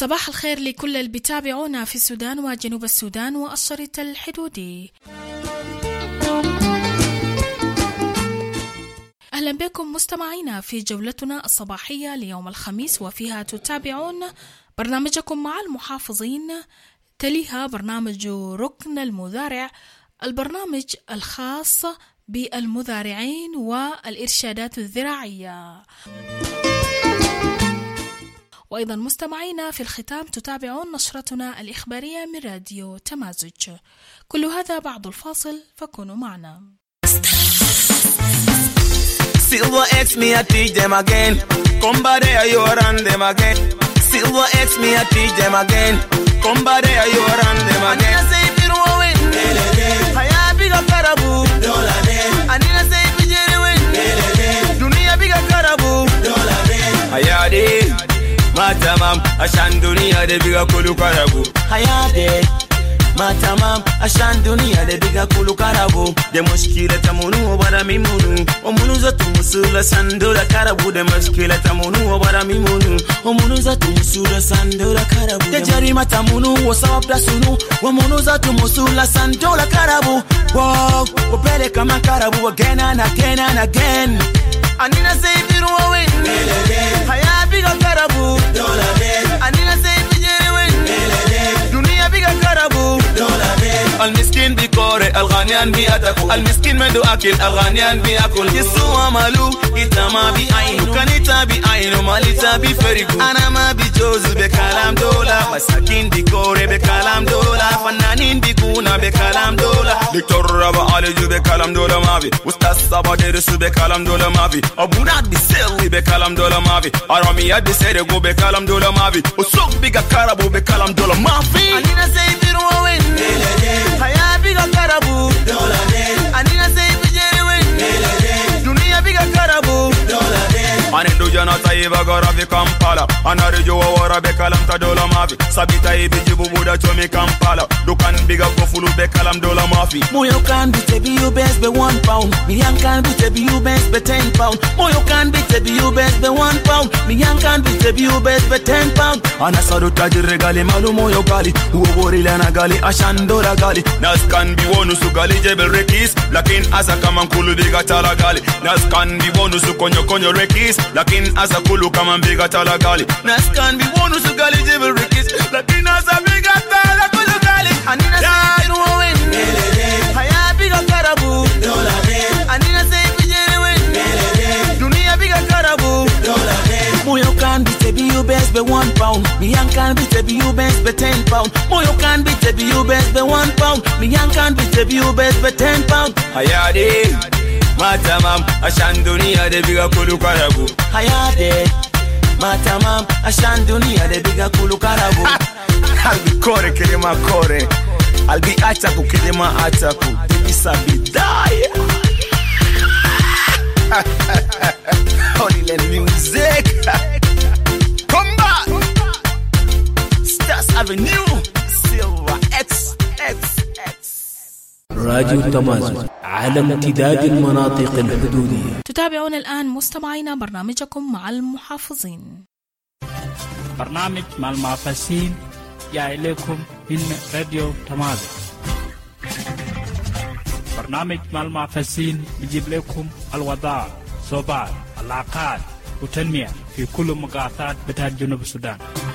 صباح الخير لكل اللي بيتابعونا في السودان وجنوب السودان والشريط الحدودي. أهلا بكم مستمعينا في جولتنا الصباحية ليوم الخميس، وفيها تتابعون برنامجكم مع المحافظين، تليها برنامج ركن المزارع، البرنامج الخاص بالمزارعين والإرشادات الزراعية. وأيضا مستمعينا في الختام تتابعون نشرتنا الإخبارية من راديو تمازج. كل هذا بعد الفاصل، فكونوا معنا. Silver X me I teach them again. Come by there you run them again. Silver X me I teach them again. Come by there you run them again. I say if you don't win, haya biga karabu. Anina say if you win, dunia biga karabu. Haya de matamam ashan dunia de biga kulu karabu. Haya de matamam ashan dunia de biga kulu karabu. De mushkila tamunu wabara mimunu. Omunu zatu musula sandola karabu. De mushkila tamunu wabara mimunu. Omunu zatu musula sandola karabu. De jarima tamunu wasabda sunu. Omunu zatu musula sandola karabu. Wow, wapele kama karabu again and again and again. Anina say if you don't win, haya biga karabu. Anina say if you win, dunia biga karabu. المسكين بيكوري الغانيان بيأتكو المسكين مدو أكل الغانيان بيأكل يسوع مالو إتما بيعينو كان إتا بيعينو ماليتا بيفرقو أنا ما بيجوز بكلام دولا مساكين بيكوري بكلام دولا فنانين بيكونا بكلام دولا دكتور ربا عالجو بكلام دولا مافي أستاذ صبا درسو بكلام دولا مافي أبونات بيسيلي بكلام دولا مافي أراميات بيسيرقو بكلام دولا مافي وسوق بيقا كاربو بكلام دولا مافي أنينا سيديرو وين haya biga karabu anina say bijere wen dunia biga karabu anendo jana taiba garavi Kampala anarejo wara be kalam ta dola mafi sabita ibijibu buda chomi Kampala dukan biga kofulu be kalam dola mafi moyo kan be tebi you best be £1 million kan be tebi you best be £10 moyo kan be tebi you best be £1 million kan be tebi you best be £10 ana sadu tajire gali malu moyo gali uwori lana gali ashan dola gali nas kan bi wonu su gali jebel rekis lakin asa kama nkulu biga tala gali nas kan bi wonu su konyo konyo rekis lakin asa kulu kama biga tala gali nas kan bi wonu su gali jebel rekis lakin asa biga tala kulu gali anina say no win haya biga karabu anina say bijere win dunia biga karabu moyo kan bi tebi you best be £1 million kan bi tebi you best be £10 moyo kan bi tebi you best be £1 million kan bi tebi you best be £10 haya de matamam ashan dunia de biga kulu karabu haya de matamam ashan dunia de biga kulu karabu albi kore kelema kore albi ataku kelema ataku bisa bidaya Holy land music come back Stars Avenue Silver XXX راديو تمازج على امتداد المناطق الحدودية. تتابعون الآن مستمعينا برنامجكم مع المحافظين. برنامج مع المحافظين جاء إليكم من راديو تمازج. برنامج مع المحافظين بيجيب لكم الوضع صوبات العلاقات وتنمية في كل مقاطعات بتاع جنوب السودان.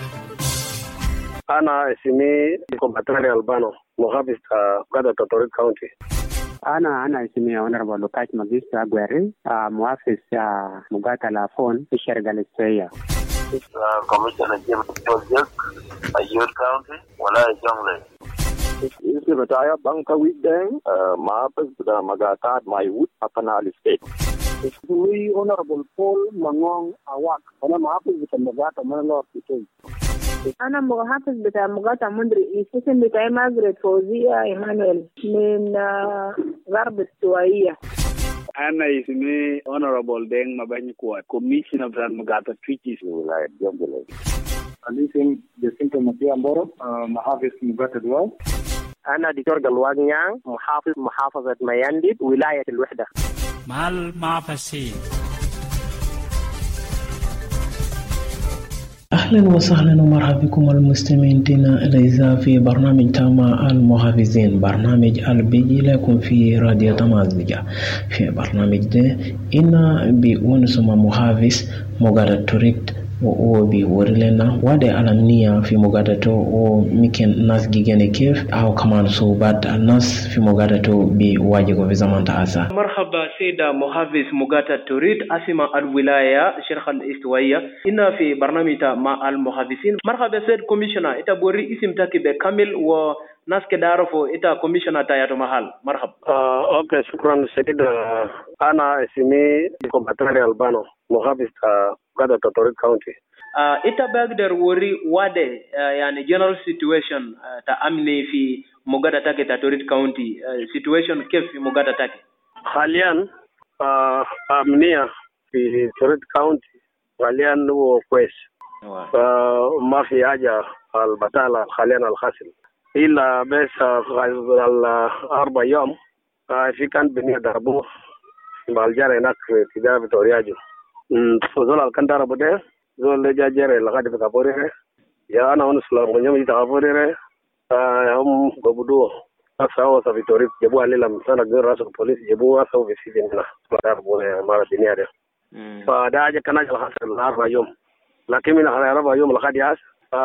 أنا اسمي كومباتري ألبانو محافظ قادة تطوريق كاونتي. أنا اسمي أونربل لوكاش ماجيستا أغويري محافظ مقاطعة لافون في الشرق الاستوائية. كوميشنر جيمس جوزيك أيور كاونتي ولا جونغلي. اسمي بتاعي بانكا ويدين محافظ مقاطعة مايوت أبنال ستيت. اسمي أونربل بول مانغون أواك أنا محافظ بتاع مقاطعة مانلور كيتوي. أنا محافظ بتاع مقاطعة مندري الاسم بتاعي مازريت فوزية إيمانويل من غرب السوائية. أنا اسمي Honorable Deng Mabany Kuat, Commissioner بتاع مقاطعة تويتشيس ولاية جنبلة. أنا اسمي جاسينتو ماتيو أمبورو محافظ مقاطعة دواو. أنا دكتور قلوان نيان محافظ محافظة ميانديد ولاية الوحدة. مع المحافظين أهلا وسهلا ومرحبا بكم المستمعين الأعزاء في برنامج تاما المحافظين، برنامج البيجي لكم في راديو تمازجة. في برنامج ده إنا بونسما محافظ مغادة توريت وبي ورلنا وادي علمنية في مغادته وممكن ناس جيجاني كيف أو كمان صوبات الناس في مغادته بواجهه في زمان تعاسى. مرحبا سيدة محافظ مغادة توريت أسمى الولاية شرق الاستوائية. إنا في برنامج مع المحافظين. مرحبا سيد كوميشنر إتابوري اسم تاكي بكامل وناس كده عرفوا إتا كوميشنر تاياتو محل. مرحبا. أوكي شكرا سيد. أنا اسمي كومباتري ألبانو محافظ مغادة توريت كاونتي. إتا بقدر وري وادي يعني general situation تأمني في مغادة تاكي توريت كاونتي situation كيف في مغادة تاكي؟ حاليا أمنية في توريت كاونتي حاليا هو كويس. ما في حاجة البطالة حاليا الحاصل إلا بس الأربع يوم في كان بني ضربوه بالجار هناك في تجاه فيتورياجو. فزول الكان ضربوا ده زول جاجر لغاية في كابوريره يا أنا ونسلام ونيوم يتكابوريره هم ببدو أساو سفيتوري جبوا عليه لما سنة غير رأس البوليس جبوا أساو في سجن لا ضربوا مرة الدنيا ده. فده أجا كان أجل حصل الأربع يوم لكن من الأربع يوم لغاية ياس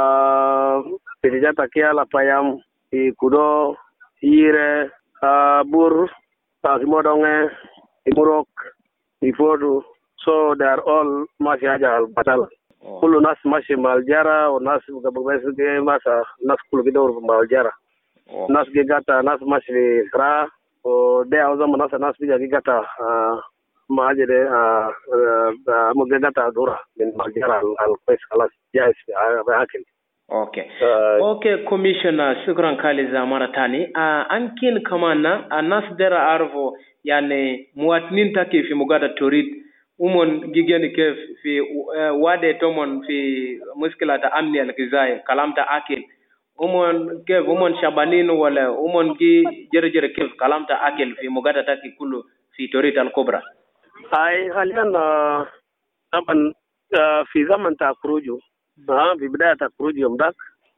تجاه تكيا لبايام كودو يره bur imodonge imurok ifodu, so they are all masyaja al batal kullu nas mashi maljara o nas gabagbe masa nas kullu gidor maljara nas gigata nas mashi ra o de awzam nas bija gigata majede mo gigata dura min maljara al qais khalas jais akil. Okay. Okay, Commissioner, shukran kaliza mara tani. Ankin kamana anas dera arvo yani muatnin taki fi mugada torit umon gigeni kef fi wade tomon fi muskila ta amni al-ghizai kalamta akil umon kef umon shabanino wala umon gi jere kef kalamta akil fi mugada taki kullu fi torit al-kubra. Ay halian taban fi zaman ta khuruju في بداية الخروج يوم ذاك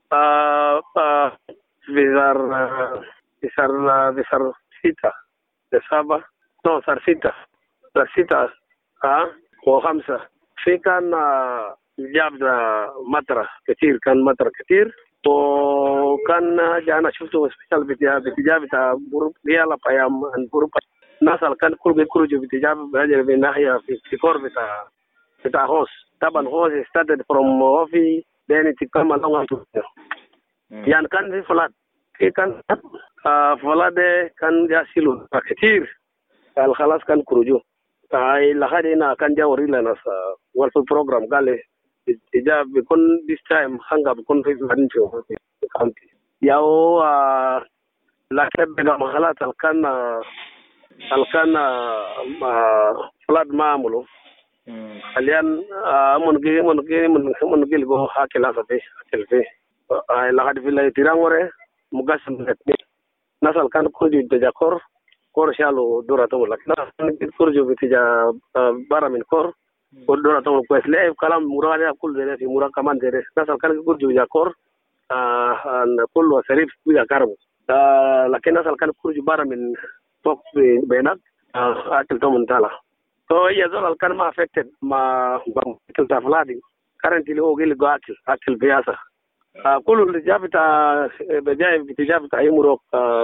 في صار 6 ديسمبر صار 6 و5 في كان جاب مطر كثير وكان جانا شفته سبيشال بتجاب بتاع جروب ريالا بايام جروب ناس كان كل بيخرجوا بتجاب بهذه الناحية في كور بتاع هوس. طبعا هو started from Ofi then it come along to يعني كان في فلاد كان فلاد كان جاسيلو كثير خلاص كان كروجو هاي لحدنا كان جاوا ريلا ناس والف program قال إذا بيكون this time هنگا بيكون في مدينة كاونتي ياو لكن بقى مخالات الكان فلاد ما عملوا حاليا من قيل جو حاكي في لغاية في الله تيرانوري مقاسم نتني نسال كان كرجو تجا كور شالو دورة تقول لك نسال كرجو بتجا بارا من كور دورة تقول كويس لا كلام مراد كل ذي في مراد كمان ذي نسال كان كرجو تجا كور كل وسريف تجا كارم لكن نسال كان كرجو بارا من فوق بينك أكل تومن تالا. So yazol kan ma affected ma bangkil ta flooding currently o gil go akil biasa kullu lijabita bejay bitijabita imurok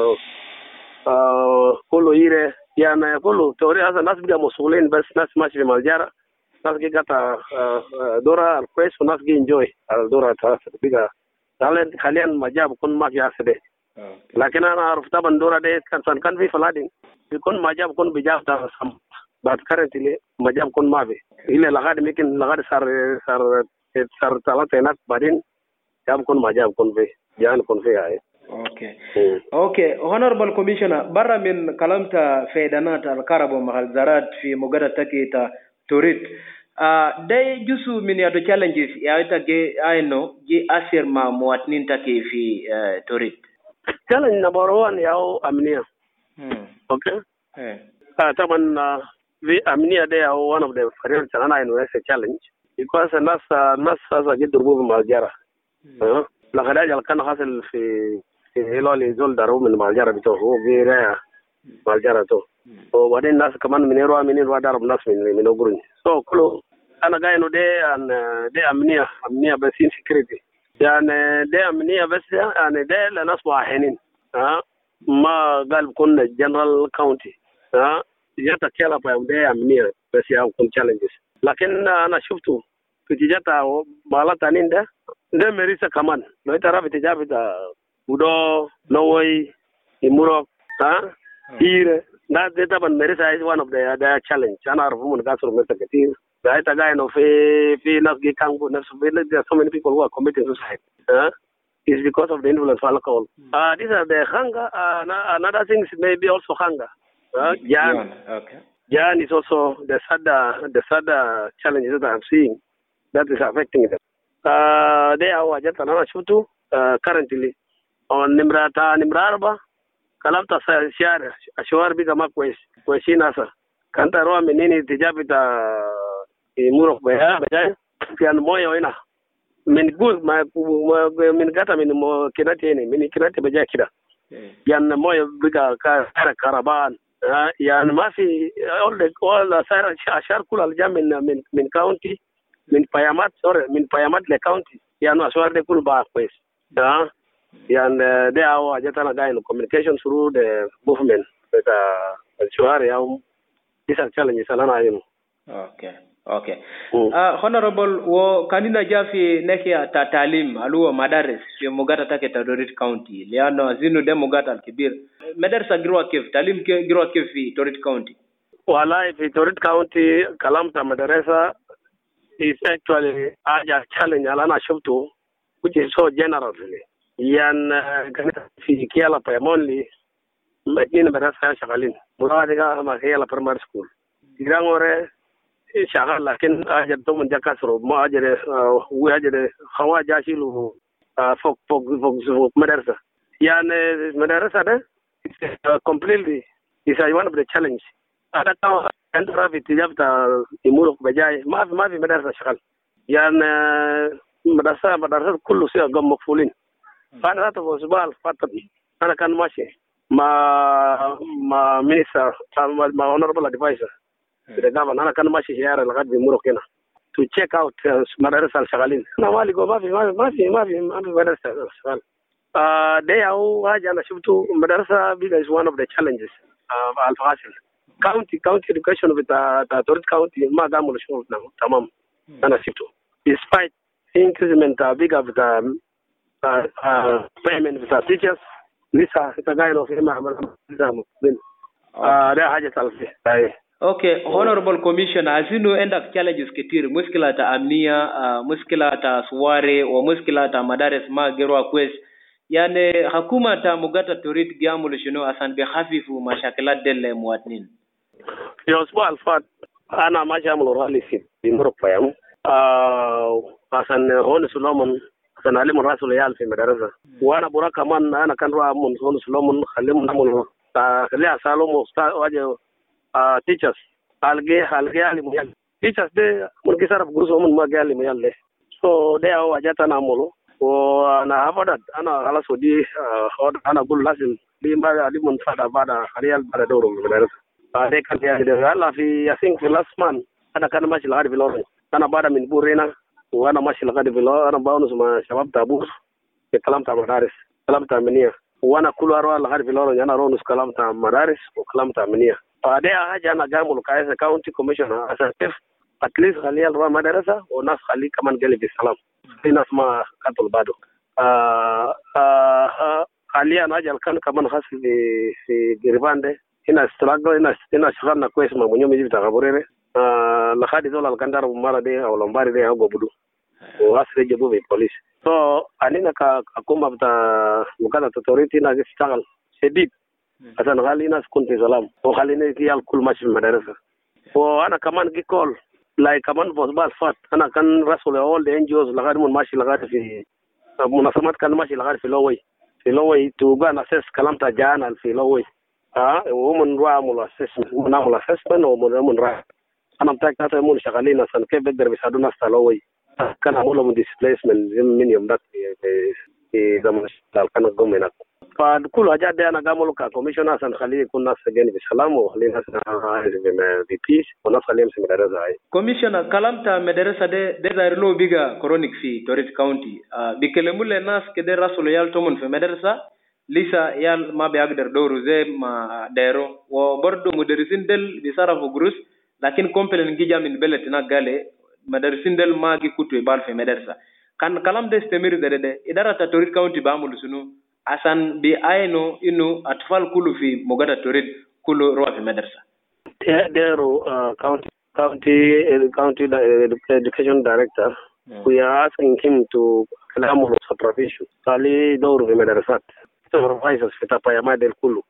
kullu ire yana kullu tori hasa nas biga musulin bas nas mashi maljara nas gata dora al quest nas gi enjoy al dora ta biga dalen khalian majab kun ma fi asde lakin ana aruf taban dora de kan fi flooding bikun majab kun bijab ta sam but currently majam kon mabe ile lagad mekin lagad sar talatenak badin jam kon majam kon ve jan kon ve ay. Okay, Honorable Commissioner, barra min kalamta faydanat al-karabo mahal zarat fi mugada takita torit day jusu min yato challenges ya ita ge ayno gi asirma muatnin taki fi torit. Challenge number 1 yao amnia. Okay. Taban the amnia they are one of the variants and I know as a challenge. because الناس هسه جد ضربوه بالمعجرة. لقد أجل كان حاصل في هلال زول ضربوه من المعجرة بتوعه هو في راية معجرة تو. وبعدين الناس كمان من يروى ضرب ناس من أوغرين. So كله أنا قايل إنه ده أمنية بس insecurity. يعني ده أمنية بس يعني ده لناس واحدين. ما قال بكون جنرال كاونتي. جاتا كلا بيوم ده أمنية بس يكون challenges. لكن أنا شفته في جاتا بالا تانين ده مريسا كمان. لو ترى في تجارب Udo, Norway, Imurok, here. That طبعا مريسا is one of the challenge. أنا أعرف من قصر مريسا كتير. ده guy إنه في ناس كانوا نفس there are so many people who are committing suicide. It's because of the influence of alcohol. These are the hunger. Another thing may be also hunger. Jan is also the sad challenges that I'm seeing that is affecting them. They are just another shutu currently on Nimrarba. Kalamta share biga makwes nasa. Kanta roa menini tijabita Murok baya kian moyo ina. Min good min gata min mo kinati min kinati baja kida. Yan moyo biga karaban. يعني ما في all صار أشار كل الجام من county من بيامات لcounty يعني أشوار ده كل بقى كويس يعني ده هو أجتنا قاين communication through the movement بتاع أشوار يوم these are challenges أنا عايزه. Okay. Honorable wo kanina jafi nekia tatalim aluo madaris fi Mugata take Torit County liano zinu de Mugata al-Kibir madarasa girwa kif talim ke girwa kif fi Torit County. Wallahi fi Torit County kalamta madarasa is actually a challenge alana shuftu which is so general really. Yan kanita fi Kiala Payamonli majina madarasa shagalin muradiga ma Kiala Primary School. Girangore شغال لكن أجد تومن جاكسرو ما أجد وأجد خوا جاشيلو فوق مدرسة يعني مدرسة ده completely is one of the challenge هذا كان أنت رافي تجابت يمورك بجاي ما في مدرسة شغال يعني مدرسة كله سيا قم مقفولين فأنا هذا في أسبوع فاتت أنا كان ماشي مع minister مع honorable advisor the government أنا كان ماشي شيارة لغاية بمورك هنا to check out مدرسة الشغالين أنا مالي قو ما في مدرسة شغال ده هو حاجة أنا شفته مدرسة بيجا is one of the challenges الفاشل county education بتاع Torit County ما قاموا لشغل تمام أنا شفته despite increment بيجا بتاع payment بتاع teachers لسه تغيروا في معمل نظام ده حاجة ثالثة. Okay, Honorable Commissioner, azinu enda challenges kitir muskila ta amnia, muskila ta suware, wa muskila ta madares ma gerwa kwes. Yani hakuma ta Mugata Torit giamul shino asan bi khafifu mashakilat del muwatnin. Yosbo alfat ana majamul rali fi bimuruk payam. Asan hon Solomon asan alim rasul yal fi madarasa. Wana buraka man ana kan ra mun hon Solomon khalim namul ta khaliya salomo waje teachers alge alimu yal teachers de mun kisaraf guruso mun magi alimu yal le so de aw ajata na molo o ana afadat ana ala sodi ana gul lasin bi ma alimun fada bada real bada doro madarasa de kan ya de ala fi I think last month ana kan mashi lagadi biloro ana bada min burena wana mashi lagadi biloro ana bawnu suma shabab tabur ke kalam ta madaris kalam ta miniya wana kulu arwa lagadi biloro yana ronus kalam ta madaris o kalam ta miniya فده حاجة أنا قاموا كايس كاونتي كوميشنر عشان كيف أتليس خليه الرا مدرسة وناس خليه كمان قال بالسلام في ناس ما قتل بعده خليه أنا أجل كان كمان خاص في جريبان ده هنا استراجع هنا شغلنا كويس ما بنيوم يجي تغبريره لخادي زول الكندار بمارا ده أو لمباري ده أو ببدو وأسرع جبوا في بوليس so أنينا كأكوما بتا مكان تطوريتي ناقص شغل شديد عشان خلي ناس كنت سلام وخليني كيال كل ماشي المدرسة وأنا كمان كيكول لاي كمان فوزبال فات أنا كان رسول أول the NGOs لغاية من ماشي لغاية في منظمات كان ماشي لغاية في لوي توبان أساس كلام تجانا في لوي ومن رأى مول assessment ومن عمل assessment ومن رأى أنا متأكد هذا مو شغالين أصلا كيف بقدر بيساعدوا ناس تلوي كان عملوا displacement من يوم ده في زمن الشتاء كان قوم هناك فكل حاجات دي أنا قاموا لك كوميشن عشان خليه يكون ناس جاني بسلام وخليه ناس في بيس وناس خليه يمشي مدرسة هاي كوميشن كلامتا مدرسة ده دايرلو بيجا كرونيك في توريت كاونتي بيكلموا للناس كده راسلوا يال تومن في مدرسة لسه يال ما بيقدر دوره زي ما دايرو وبرضه مدرسين دل بيصرفوا قروش لكن كومبلين جيجا من بلد هناك قال مدرسين دل ما جي كتو يبال في مدرسة كان كلام ده استمر ده إدارة توريت كاونتي بعمل سنو عشان بيعينوا إنه أطفال كله في مقدار توريت كله روح في المدرسة. ديرو county education director we are asking him to كلامه supervision خليه دوره في مدرسات supervisors في تبايما ديل كله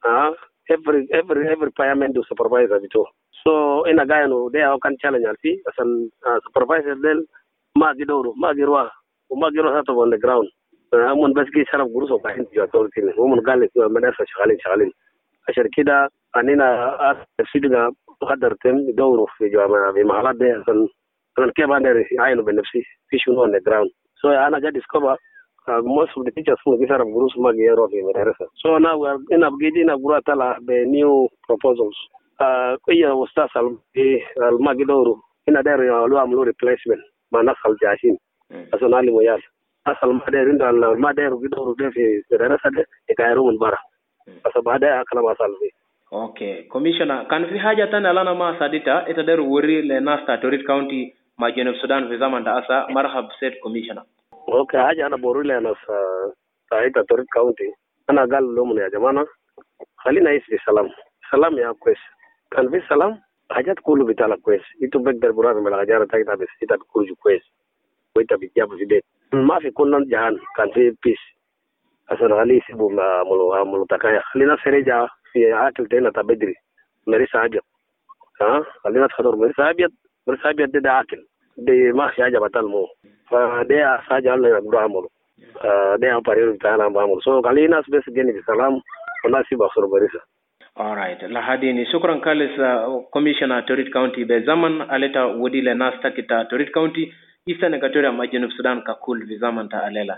every payment do supervisor بتوع so ina gayano they how can challenge alfi عشان supervisor ديل ما جدوره ما جروه وما جروه هاتوا on the ground هم بس كي شرف جروس وبعدين تجوا تورتين هم قال لك مدرسة شغالين عشان كده أننا أفسدنا قدر تم دوره في جامعة في محلات ده عشان كيف أنا عينه بنفسي في شنو on the ground so أنا جا discover most of the teachers who give us groups ما جيروا في مدرسة so now we are in upgrading a طلع new proposals كي أستاذ ما جدوره هنا داير يعملوا replacement مع ناس الجاشين عشان على ميال أصل ما داير عند ما داير جدوره ده في مدرسة ده يكايروا من برا أصل بعد كلام أصل فيه Okay, Commissioner, kan fi haja tana lana ma sadita ita der wuri le nasta Torit County ma Geneva Sudan fi zaman da asa marhab said Commissioner. Okay, haja ana boru le na sa ita Torit County. Ana gal lomu ya jamana. Khalina isi salam ya kwes. Kan fi salam hajat kulu bitala kwes. Itu begder burar mela hajara ta ita bes ita kulu kwes. Wita bijabu fi det. Ma fi kunnan jahan kan fi peace. Asal gali sibu ma mulu takaya. Khalina sereja في عاقل تينا تبدري مريس أبيض خلينا تخدر مريس أبيض ده عاقل ده ما في حاجة بتالمو فده حاجة الله يقدر عمله ده أمباريو بتاعنا بعمله so خلينا ناس بس جيني بسلام والناس يبصروا مريسة. Alright, lahadini shukran kalis Commissioner Torit County bezaman aleta wodi le nas takita Torit County Eastern Equatoria ma Geneva Sudan kakul bezaman ta alela.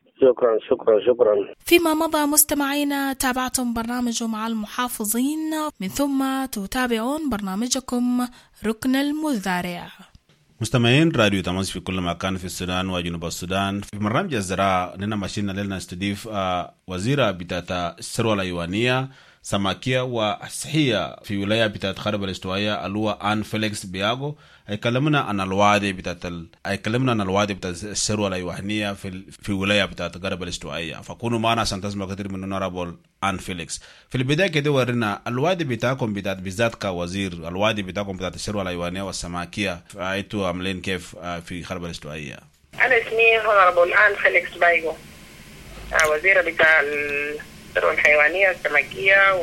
شكرا. فيما مضى مستمعينا تابعتم برنامج مع المحافظين من ثم تتابعون برنامجكم ركن المزارع. مستمعين راديو تماس في كل مكان في السودان وجنوب السودان. في برنامج الزراعة لنا ماشينا لنا نستضيف وزيرة بتاعت الثروة الحيوانية سمكية وصحية في ولاية بتاعت خرب الاستوائية اللي آن فيليكس بياغو هيكلمنا عن الوعد بتاعت الثروة الحيوانية في ولاية بتاعت خرب الاستوائية. فكونوا معنا عشان تسمعوا كثير من نورابل آن فيليكس. في البداية كده ورينا الوعد بتاعكم بتاعت بالذات كوزير الوعد بتاعكم بتاعت الثروة الحيوانية والسمكية فايتوا عاملين كيف في خرب الاستوائية؟ أنا اسمي هونرابل آن فيليكس بايغو وزيرة بتاع الثروة الحيوانية والسمكية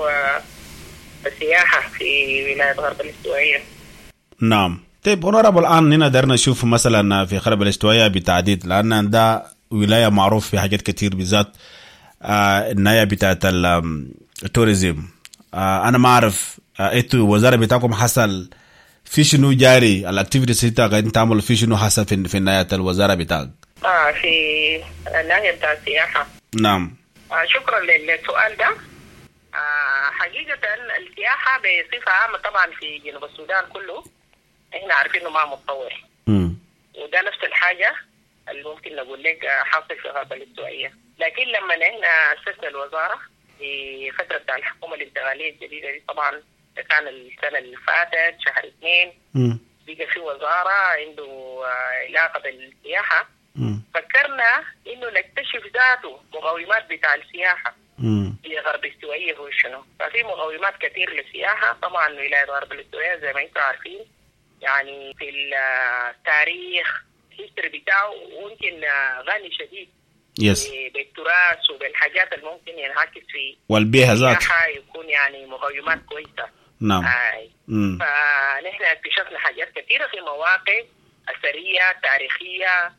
والسياحة في ولاية غرب الاستوائية. نعم. طيب هونرابل الآن هنا درنا نشوف مثلا في خرب الاستوائية بتعديد لأن ده ولاية معروف في حاجات كتير بالذات الناية بتاعت التوريزم. أنا ما أعرف إنتوا وزارة بتاعكم حصل في شنو جاري الأكتيفيتيز اللي قاعدين تعملوا في شنو حصل في الناية الوزارة بتاعك؟ في الناحية بتاع السياحة. نعم. شكرا للسؤال ده. حقيقة السياحة بصفة عامة طبعا في جنوب السودان كله احنا عارفين انه ما متطور وده نفس الحاجة اللي ممكن نقول لك حاصل في غرب الاستوائية. لكن لما احنا أسسنا الوزارة في فترة الحكومة الانتقالية الجديدة دي طبعا كان السنة اللي فاتت شهر 2 بقى في وزارة عنده علاقة بالسياحة. فكرنا انه نكتشف ذاته مقومات بتاع السياحة في غرب الاستوائية هو شنو. ففي مقومات كثير للسياحة طبعا ولاية غرب الاستوائية زي ما انتم عارفين يعني في التاريخ الهيستوري بتاعه ممكن غني شديد بالتراث وبالحاجات اللي ممكن ينعكس في والبيئة ذات يكون يعني مقومات كويسة. نعم. فنحن اكتشفنا حاجات كثيرة في مواقع أثرية تاريخية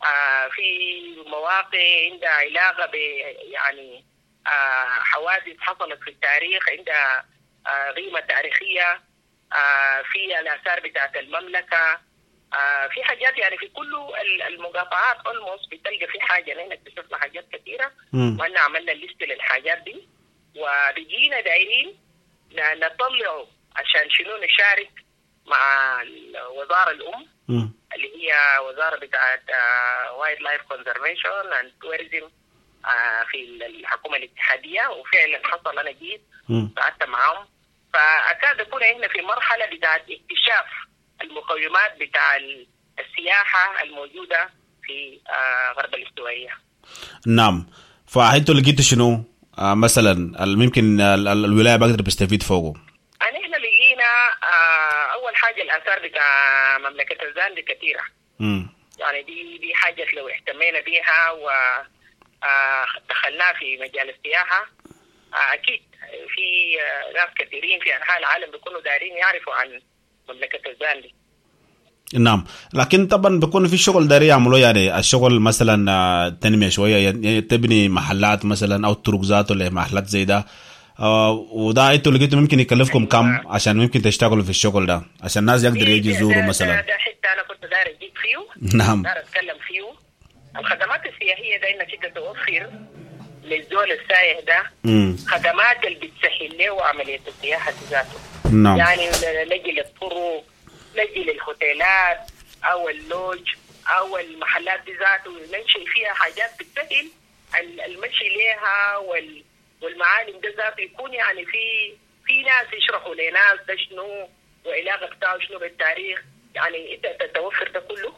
في مواقع عندها علاقة ب يعني حوادث حصلت في التاريخ عندها قيمة تاريخية في الآثار بتاعت المملكة، في حاجات يعني في كل المقاطعات almost بتلقى في حاجة. نحن اكتشفنا حاجات كثيرة وأنا عملنا الليست للحاجات دي، وبيجينا دايرين نطلعوا عشان شنو نشارك مع وزارة الأم اللي هي وزارة بتاعت وايلد لايف كونزرفيشن اند توريزم في الحكومة الاتحادية. وفعلا حصل، أنا جيت قعدت معهم، فأكاد أكون إحنا في مرحلة بتاعت اكتشاف المقومات بتاع السياحة الموجودة في غرب الاستوائية. نعم. فأنتوا لقيتوا شنو مثلا ممكن الولاية بقدر بستفيد فوقه؟ احنا لقينا اول حاجه الاثار بتاع مملكه الزاندي كثيره. يعني دي حاجه لو اهتمينا بيها ودخلناها في مجال السياحه اكيد في ناس كثيرين في انحاء العالم بيكونوا دايرين يعرفوا عن مملكه الزاندي. نعم، لكن طبعا بيكون في شغل داري يعملوه، يعني الشغل مثلا تنمية شوية، يعني تبني محلات مثلا أو طرق ذات ولا محلات زي ده، وده انتوا لقيتوا ممكن يكلفكم كم عشان ممكن تشتغلوا في الشغل ده عشان الناس يقدروا يجي يزوروا مثلا؟ ده حتى أنا كنت داير أجيب فيه. نعم. داير أتكلم فيه. الخدمات السياحية ده إنك أنت توفر للزول السائح ده خدمات اللي بتسهل له عملية السياحة ذاته. نعم. يعني نجي للطرق، نجي للهوتيلات أو اللوج أو المحلات ذاته، نمشي فيها حاجات بتسهل المشي ليها والمعالم ده ذاته يكون يعني في ناس يشرحوا لناس ده شنو وعلاقة بتاعه شنو بالتاريخ. يعني انت تتوفر ده كله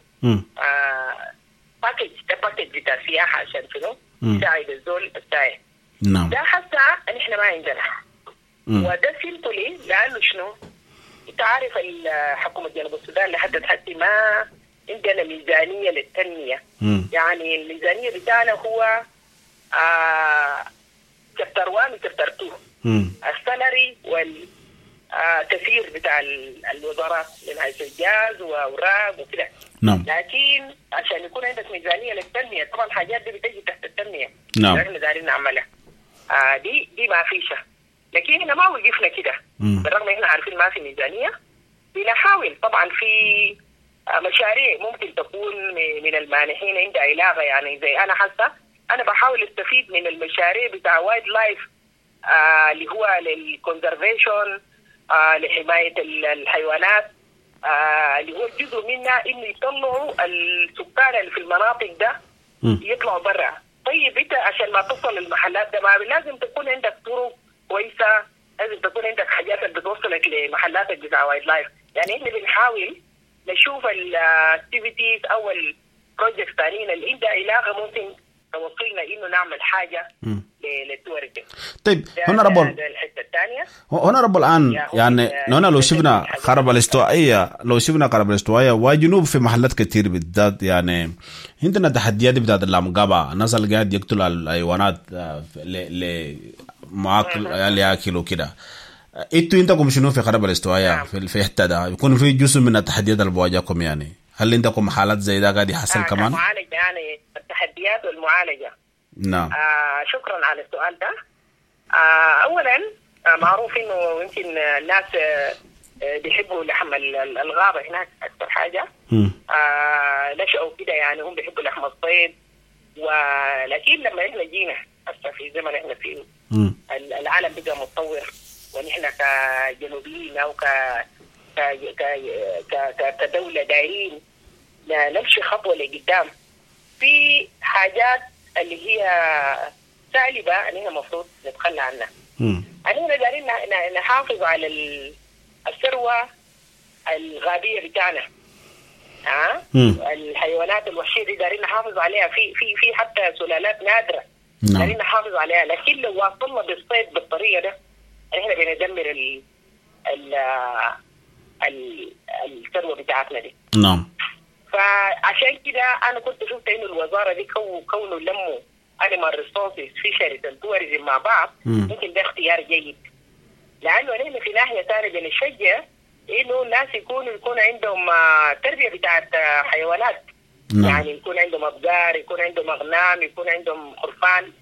باكج بتاع سياحة عشان شنو يساعد الزول السائح. نعم. ده حتى احنا ما عندنا وده سيمبلي لانه شنو انت عارف حكومة جنوب السودان لحد دلوقتي ما عندنا ميزانية للتنمية. يعني الميزانية بتاعنا هو شابتر 1 وشابتر 2 السالري والتسيير بتاع الوزارات من حيث الجاز واوراق وكده. نعم. لكن عشان يكون عندك ميزانية للتنمية طبعا الحاجات دي بتجي تحت التنمية. نعم. احنا دايرين نعملها. دي ما فيش، لكن احنا ما وقفنا كده بالرغم احنا عارفين ما في ميزانية. بنحاول طبعا في مشاريع ممكن تكون من المانحين عندها علاقة، يعني زي انا حاسة انا بحاول استفيد من المشاريع بتاع وايلد لايف اللي هو للكونزرفيشن لحماية الحيوانات اللي هو جزء منها انه يطلعوا السكان اللي في المناطق ده يطلعوا برا. طيب انت عشان ما تصل المحلات ده ما لازم تكون عندك طرق كويسة، لازم تكون عندك حاجات اللي بتوصلك لمحلاتك بتاع وايلد لايف. يعني احنا بنحاول نشوف الاكتيفيتيز او البروجكتس ثانيين اللي عندها علاقة ممكن توصلنا انه نعمل حاجه للتوريزم. طيب هنا ربل الحته الثانيه هنا ربل الان يعني هنا لو شفنا خرب الاستوائيه وجنوب في محلات كتير بالذات، يعني عندنا تحديات بتاعت اللامقابه، الناس اللي قاعد يقتلوا الحيوانات لمعاكل اللي ياكلوا كده. انتوا عندكم شنو في خرب الاستوائيه في حته ده؟ يكون في جزء من التحديات اللي بواجهكم، يعني هل عندكم حالات زي ده قاعد يحصل كمان؟ معالجة يعني التحديات والمعالجة. نعم. شكرا على السؤال ده. أولا معروف إنه يمكن الناس بيحبوا لحم الغابة هناك أكثر حاجة. نشأوا كده يعني هم بيحبوا لحم الصيد، ولكن لما إحنا جينا هسه في زمن إحنا فيه العالم بقى متطور، ونحن كجنوبيين أو كدولة دايرين نمشي خطوة لقدام في حاجات اللي هي سالبة أننا مفروض نتخلى عنها. أننا دايرين نحافظ على الثروة الغابية بتاعنا. الحيوانات الوحشية دي دايرين نحافظ عليها، في حتى سلالات نادرة دايرين نحافظ عليها. لكن لو واصلنا بالصيد بالطريقة ده احنا بندمر الثروة بتاعتنا دي. نعم. فعشان كده انا كنت شفت انه الوزاره دي كونه لموا animal resources fisheries and tourism مع بعض ممكن ده اختيار جيد، لانه نحن في ناحيه ثانيه بنشجع انه الناس يكون عندهم تربيه بتاعت حيوانات. يعني يكون عندهم ابقار، يكون عندهم اغنام، يكون عندهم خرفان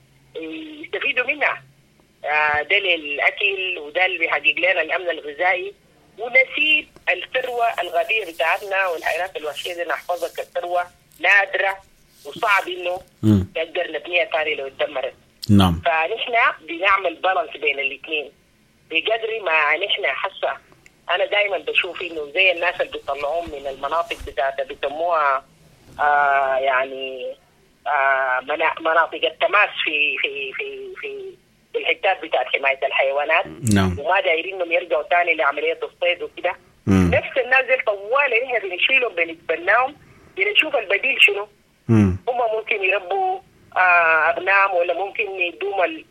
يستفيدوا منها. ده للاكل وده اللي بيحقق لنا الامن الغذائي ونسيب الثروة الغابية بتاعتنا والحيوانات الوحشية دي نحفظها كثروة نادرة وصعب إنه نقدر نبنيها تاني لو اتدمرت. نعم. فنحن بنعمل بالانس بين الاثنين بقدر ما نحن حاسة. أنا دائما بشوف إنه زي الناس اللي بيطلعون من المناطق بتاعتها بيسموها يعني مناطق التماس في في في في الحتات بتاعت حماية الحيوانات. نعم. وما دايرين إنهم يرجعوا تاني لعملية الصيد وكده. نفس الناس دي طوال إحنا بنشيلهم بنتبناهم بنشوف البديل شنو. هم ممكن يربوا أغنام ولا ممكن يدوم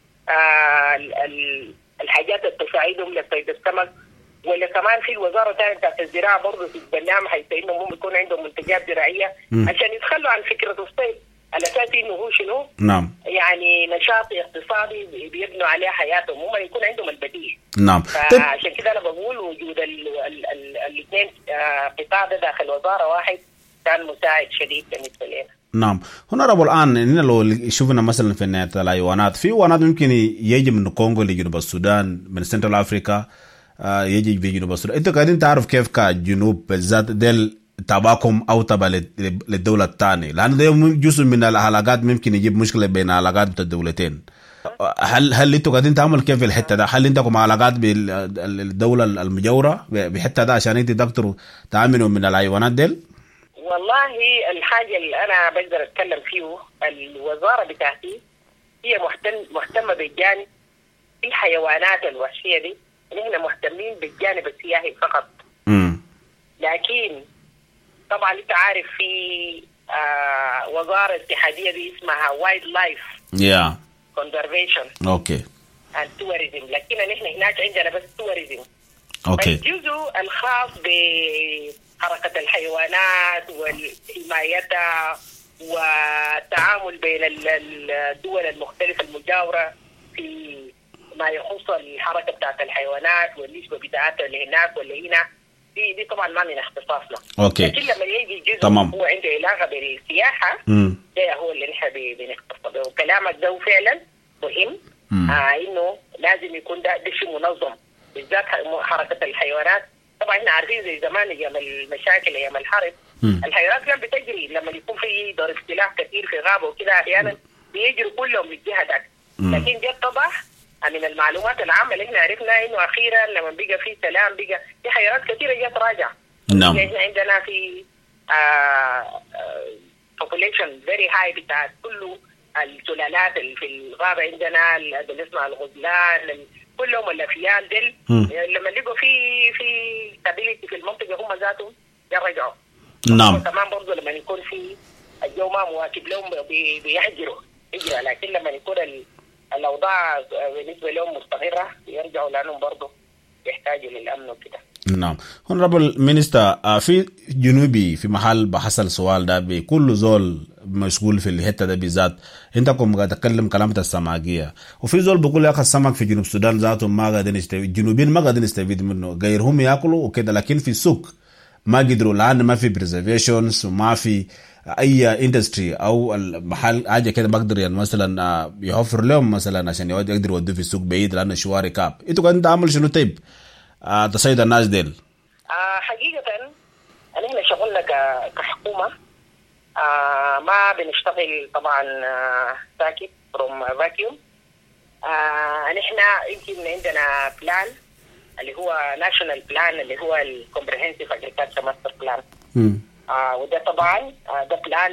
الحاجات اللي تساعدهم لصيد السمك، ولا كمان في الوزارة تانية بتاعت الزراعة برضه في البرنامج حيث إنهم هم يكون عندهم منتجات زراعية عشان يتخلوا عن فكرة الصيد على أساس إنه هو شنو؟ نعم. يعني نشاط اقتصادي بيبنوا عليه حياتهم، هم يكون عندهم البديل. نعم. عشان كده أنا بقول وجود الاثنين قطاع ده داخل وزارة واحد كان مساعد شديد بالنسبة لنا. نعم. هنا رب الآن إننا لو شوفنا مثلا في نهاية الحيوانات في حيوانات ممكن يجي من الكونغو لجنوب السودان، من سنترال أفريقيا يجي في جنوب السودان. أنت قاعدين تعرف كيف كجنوب بالذات دل تبعكم أو تبع للدولة الثانية، لأن ده جزء من العلاقات ممكن يجيب مشكلة بين العلاقات بين الدولتين. هل أنتوا قاعدين تعمل كيف في الحتة ده؟ هل عندكم علاقات بالدولة المجاورة بحتة ده عشان أنت تقدروا تعملوا من الحيوانات ديل؟ والله الحاجة اللي أنا بقدر أتكلم فيه الوزارة بتاعتي هي مهتمة بالجانب في الحيوانات الوحشية دي. نحن مهتمين بالجانب السياحي فقط. لكن طبعا أنت عارف في وزارة اتحادية دي اسمها وايلد لايف كونزرفيشن اند توريزم، لكن نحن هناك عندنا بس توريزم. الجزء الخاص بحركة الحيوانات وحمايتها والتعامل بين الدول المختلفة المجاورة في ما يخص الحركة بتاعت الحيوانات والنسبة بتاعتها اللي هناك واللي هنا دي طبعا ما من اختصاصنا. لكن لما يجي جزء هو عنده علاقة بالسياحة ده هو اللي نحن بنختص به. وكلامك ده فعلا مهم. انه لازم يكون ده شيء منظم بالذات حركة الحيوانات. طبعا احنا عارفين زي زمان ايام المشاكل ايام الحرب الحيوانات كانت بتجري لما يكون في ضرب سلاح كثير في غابة وكده احيانا بيجروا كلهم للجهة ده. لكن جاء اتضح من المعلومات العامة اللي احنا عرفنا انه اخيرا لما بقى في سلام بقى في حيوانات كثيرة جت راجع. نعم. احنا عندنا في population very high بتاع كله السلالات اللي في الغابة عندنا اللي اسمها الغزلان كلهم الافيال دل لما لقوا في stability في المنطقة هم ذاتهم يرجعوا. نعم. كمان برضو لما يكون في الجو ما مواكب لهم بيحجروا لكن لما يكون الأوضاع بالنسبة لهم مستقرة يرجعوا لأنهم برضو يحتاجوا للأمن وكده. نعم. هونرابل مينيستر في جنوبي في محل بحصل سؤال ده بكل زول مشغول في الحته ده بالذات انتكم قاعد تتكلم كلام السماكيه وفي زول بيقول يا اخي السمك في جنوب السودان ذاتهم ما قاعدين يستفيدوا الجنوبيين ما قاعدين يستفيدوا منه غيرهم ياكلوا وكده لكن في السوق ما قدروا لان ما في بريزرفيشنز وما في اي اندستري او المحل حاجه كده بقدر يعني مثلا يوفر لهم مثلا عشان يقدر يودوا في السوق بعيد لان الشوارع كاب. انتوا قاعدين تعملوا شنو طيب تصيد الناس ديل؟ حقيقه احنا شغلنا كحكومه ما بنشتغل طبعا ساكت فروم فاكيوم. نحن يمكن عندنا بلان اللي هو ناشونال بلان اللي هو الكومبريهنسيف اجريكلتشر ماستر بلان. وده طبعا ده بلان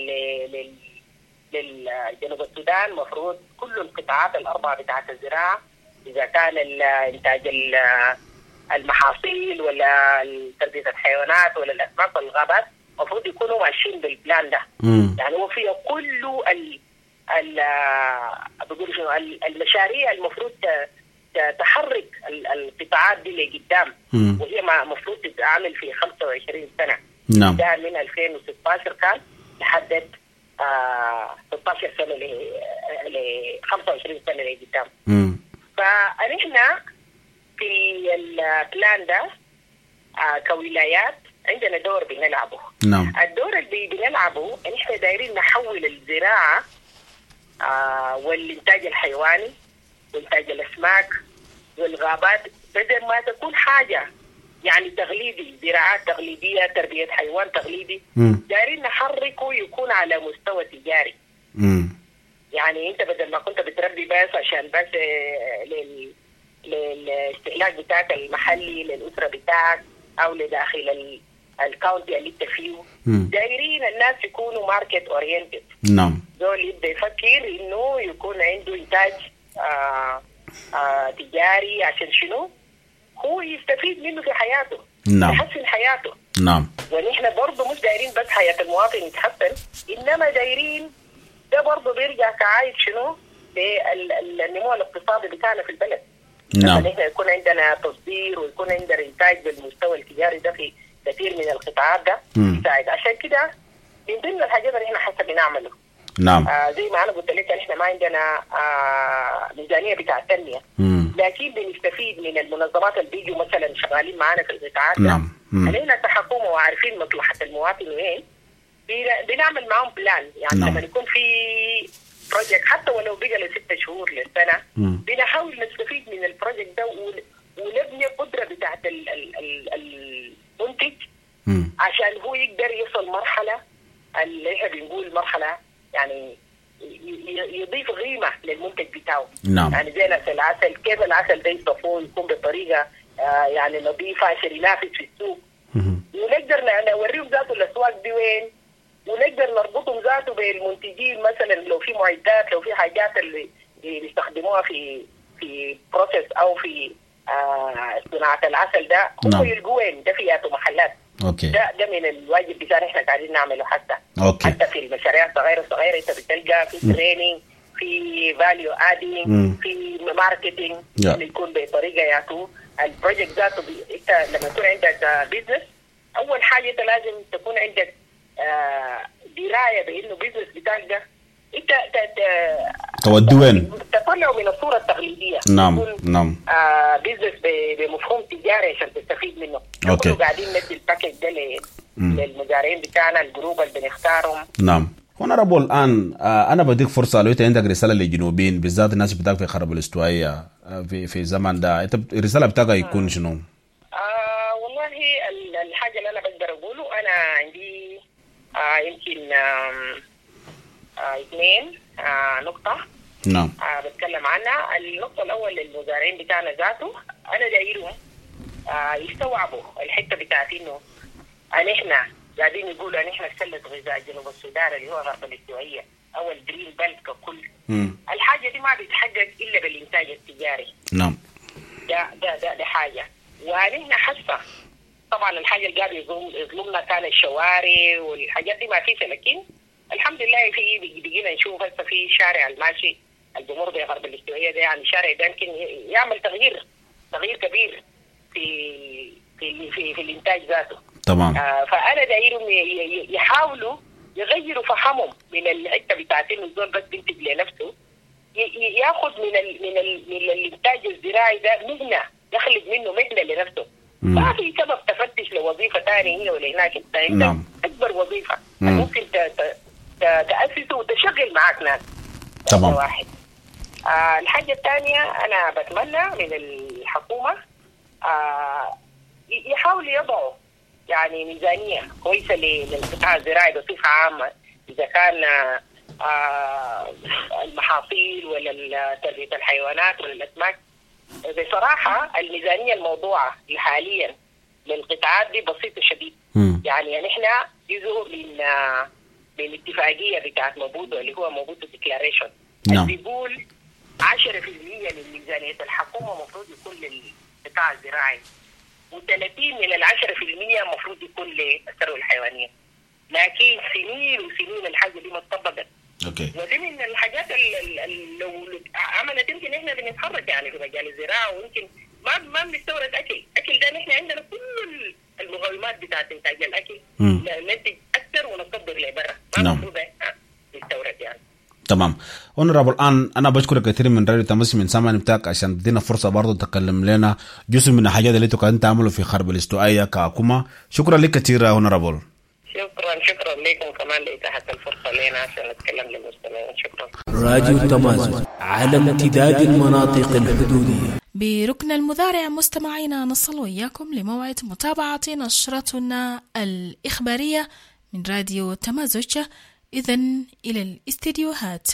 للجنوب السودان. مفروض كل القطاعات الأربعة بتاعت الزراعة إذا كان إنتاج المحاصيل ولا تربية الحيوانات ولا الأسماك والغابات مفروض يكونوا ماشيين بالبلان ده. يعني هو فيه كل بقول شنو المشاريع المفروض تحرك القطاعات دي لقدام وهي مفروض تتعامل في 25 سنة. نعم. ده من 2016 كان لحد 16 سنة ل 25 سنة لقدام. فنحن في البلان ده كولايات عندنا دور بنلعبه. نعم. الدور اللي بنلعبه نحن دايرين نحول الزراعة والإنتاج الحيواني وإنتاج الأسماك والغابات بدل ما تكون حاجة يعني تقليدي، زراعات تقليدية، تربية حيوان تقليدي، دايرين نحركه يكون على مستوى تجاري. يعني انت بدل ما كنت بتربي بس عشان بس للاستهلاك بتاعك المحلي للأسرة بتاعك أو لداخل الكاونتي اللي انت فيه، دايرين الناس يكونوا ماركت اورينتد. نعم. دول يبدأ يفكر انه يكون عنده انتاج تجاري عشان شنو؟ هو يستفيد منه في حياته. نعم. يحسن حياته. نعم. ونحن برضه مش دايرين بس حياة المواطن يتحسن، إنما دايرين ده برضه بيرجع كعايد شنو؟ للنمو الاقتصادي بتاعنا في البلد. نعم. نحن يكون عندنا تصدير ويكون عندنا إنتاج بالمستوى التجاري ده في كثير من القطاعات ده يساعد. عشان كده من ضمن الحاجات اللي احنا حسب بنعمله. نعم. زي ما أنا قلت لك احنا ما عندنا ميزانية بتاع التنمية، لكن بنستفيد من المنظمات اللي بيجوا مثلا شغالين معانا في القطاعات. نعم. علينا كحكومة وعارفين مصلحة المواطن وين، بنعمل معهم بلان. يعني لما يكون في بروجكت حتى ولو بقى ل6 شهور للسنة، بنحاول نستفيد من البروجكت ده ونبني قدرة بتاعت المنتج عشان هو يقدر يوصل مرحلة اللي احنا بنقول مرحلة يعني يضيف قيمة للمنتج بتاعه. نعم. يعني زي العسل، كيف العسل ده يصفوه يكون بطريقة يعني نظيفة عشان ينافس في السوق، ونقدر نوريهم ذاته الأسواق دي وين، ونقدر نربطهم ذاته بالمنتجين. مثلا لو في معدات، لو في حاجات اللي بيستخدموها في بروسيس أو في صناعة العسل ده، هم يلقوا وين؟ ده فياته محلات. أوكي. ده من الواجب بتاعنا احنا قاعدين نعمله. أوكي. حتى في المشاريع الصغيرة انت بتلقى في تريننج، في فاليو ادينج، في ماركتينج اللي يكون بطريقه يعطوا البروجكت ذاته. انت لما يكون عندك بيزنس، اول حاجه انت لازم تكون عندك درايه بانه بيزنس بتاعك ده انت تودي وين، تطلعه من الصوره التقليديه. نعم. نعم. بيزنس بمفهوم تجاري عشان تستفيد منه. اوكي. قاعدين ندي الباكج ده للمزارعين بتاعنا، الجروب اللي بنختارهم. نعم. هونرابل الان انا بديك فرصه، لو انت عندك رساله للجنوبيين بالذات الناس بتاعك في خرب الاستوائيه في الزمن ده، انت الرساله بتاعك يكون شنو؟ والله الحاجه اللي انا بقدر اقوله، انا عندي يمكن 2 نقطه. نعم. بتكلم عنها. النقطه الاول للمزارعين بتاعنا ذاته، انا دايرهم يستوعبوا الحته بتاعت انه احنا قاعدين يقولوا ان احنا سله غذاء جنوب السودان اللي هو غرب الاستوائيه او الجرين بيلت ككل. الحاجه دي ما بتتحقق الا بالانتاج التجاري. نعم. ده حاجه. ونحن حاسه طبعا الحاجه اللي قاعد يظلمنا كان الشوارع والحاجات دي ما فيش، لكن الحمد لله في بقينا نشوف هسه في شارع الماشي الجمهور ده غرب الاستوائيه ده، يعني الشارع ده يمكن يعمل تغيير كبير في الانتاج ذاته. تمام. فانا دايرهم يحاولوا يغيروا فهمهم من الحته بتاعت انه الزول بس بينتج لنفسه، ياخذ من الانتاج الزراعي ده مهنه، يخلق منه مهنه لنفسه. ما في سبب تفتش لوظيفه ثانيه هنا ولا هناك. انت اكبر وظيفه ممكن تاسسه وتشغل معك ناس. تمام. واحد. الحاجه الثانيه انا بتمنى من الحكومه يحاولوا يضعوا يعني ميزانية كويسة للقطاع الزراعي بصفة عامة، إذا كان المحاصيل ولا تربية الحيوانات ولا الأسماك. بصراحة الميزانية الموضوعة حاليا للقطاعات دي بسيطة شديد. يعني نحن جزء من اتفاقية بتاعت موبودو اللي هو موبودو ديكلاريشن، اللي بيقول 10% من ميزانية الحكومة مفروض يكون للقطاع الزراعي، و30 من 10% المفروض يكون للثروة الحيوانية. لكن سنين وسنين الحاجة دي ما اتطبقت. اوكي. ودي من الحاجات اللي لو عملت يمكن احنا بنتحرك يعني في مجال الزراعة، ويمكن ما بنستورد اكل ده نحن عندنا كل المقومات بتاعت انتاج الاكل، ننتج اكثر ونصدر لبرا، ما المفروض نستورد يعني. تمام. هونرابل الان انا بشكرك كثير من راديو تماس من سامعني بتاعك عشان تدينا فرصه برضه تتكلم لنا جزء من الحاجات اللي انتوا كنتوا تعملوا في خرب الاستوائيه كحكومه. شكرا لك كثير هونرابل. شكرا لكم كمان لإتاحة الفرصه لنا عشان نتكلم للمستمعين. شكرا. راديو تماس على امتداد المناطق الحدوديه. بركن المذارع مستمعينا نصل وإياكم لموعد متابعة نشرتنا الإخبارية من راديو تمازج. إذن إلى الاستديوهات.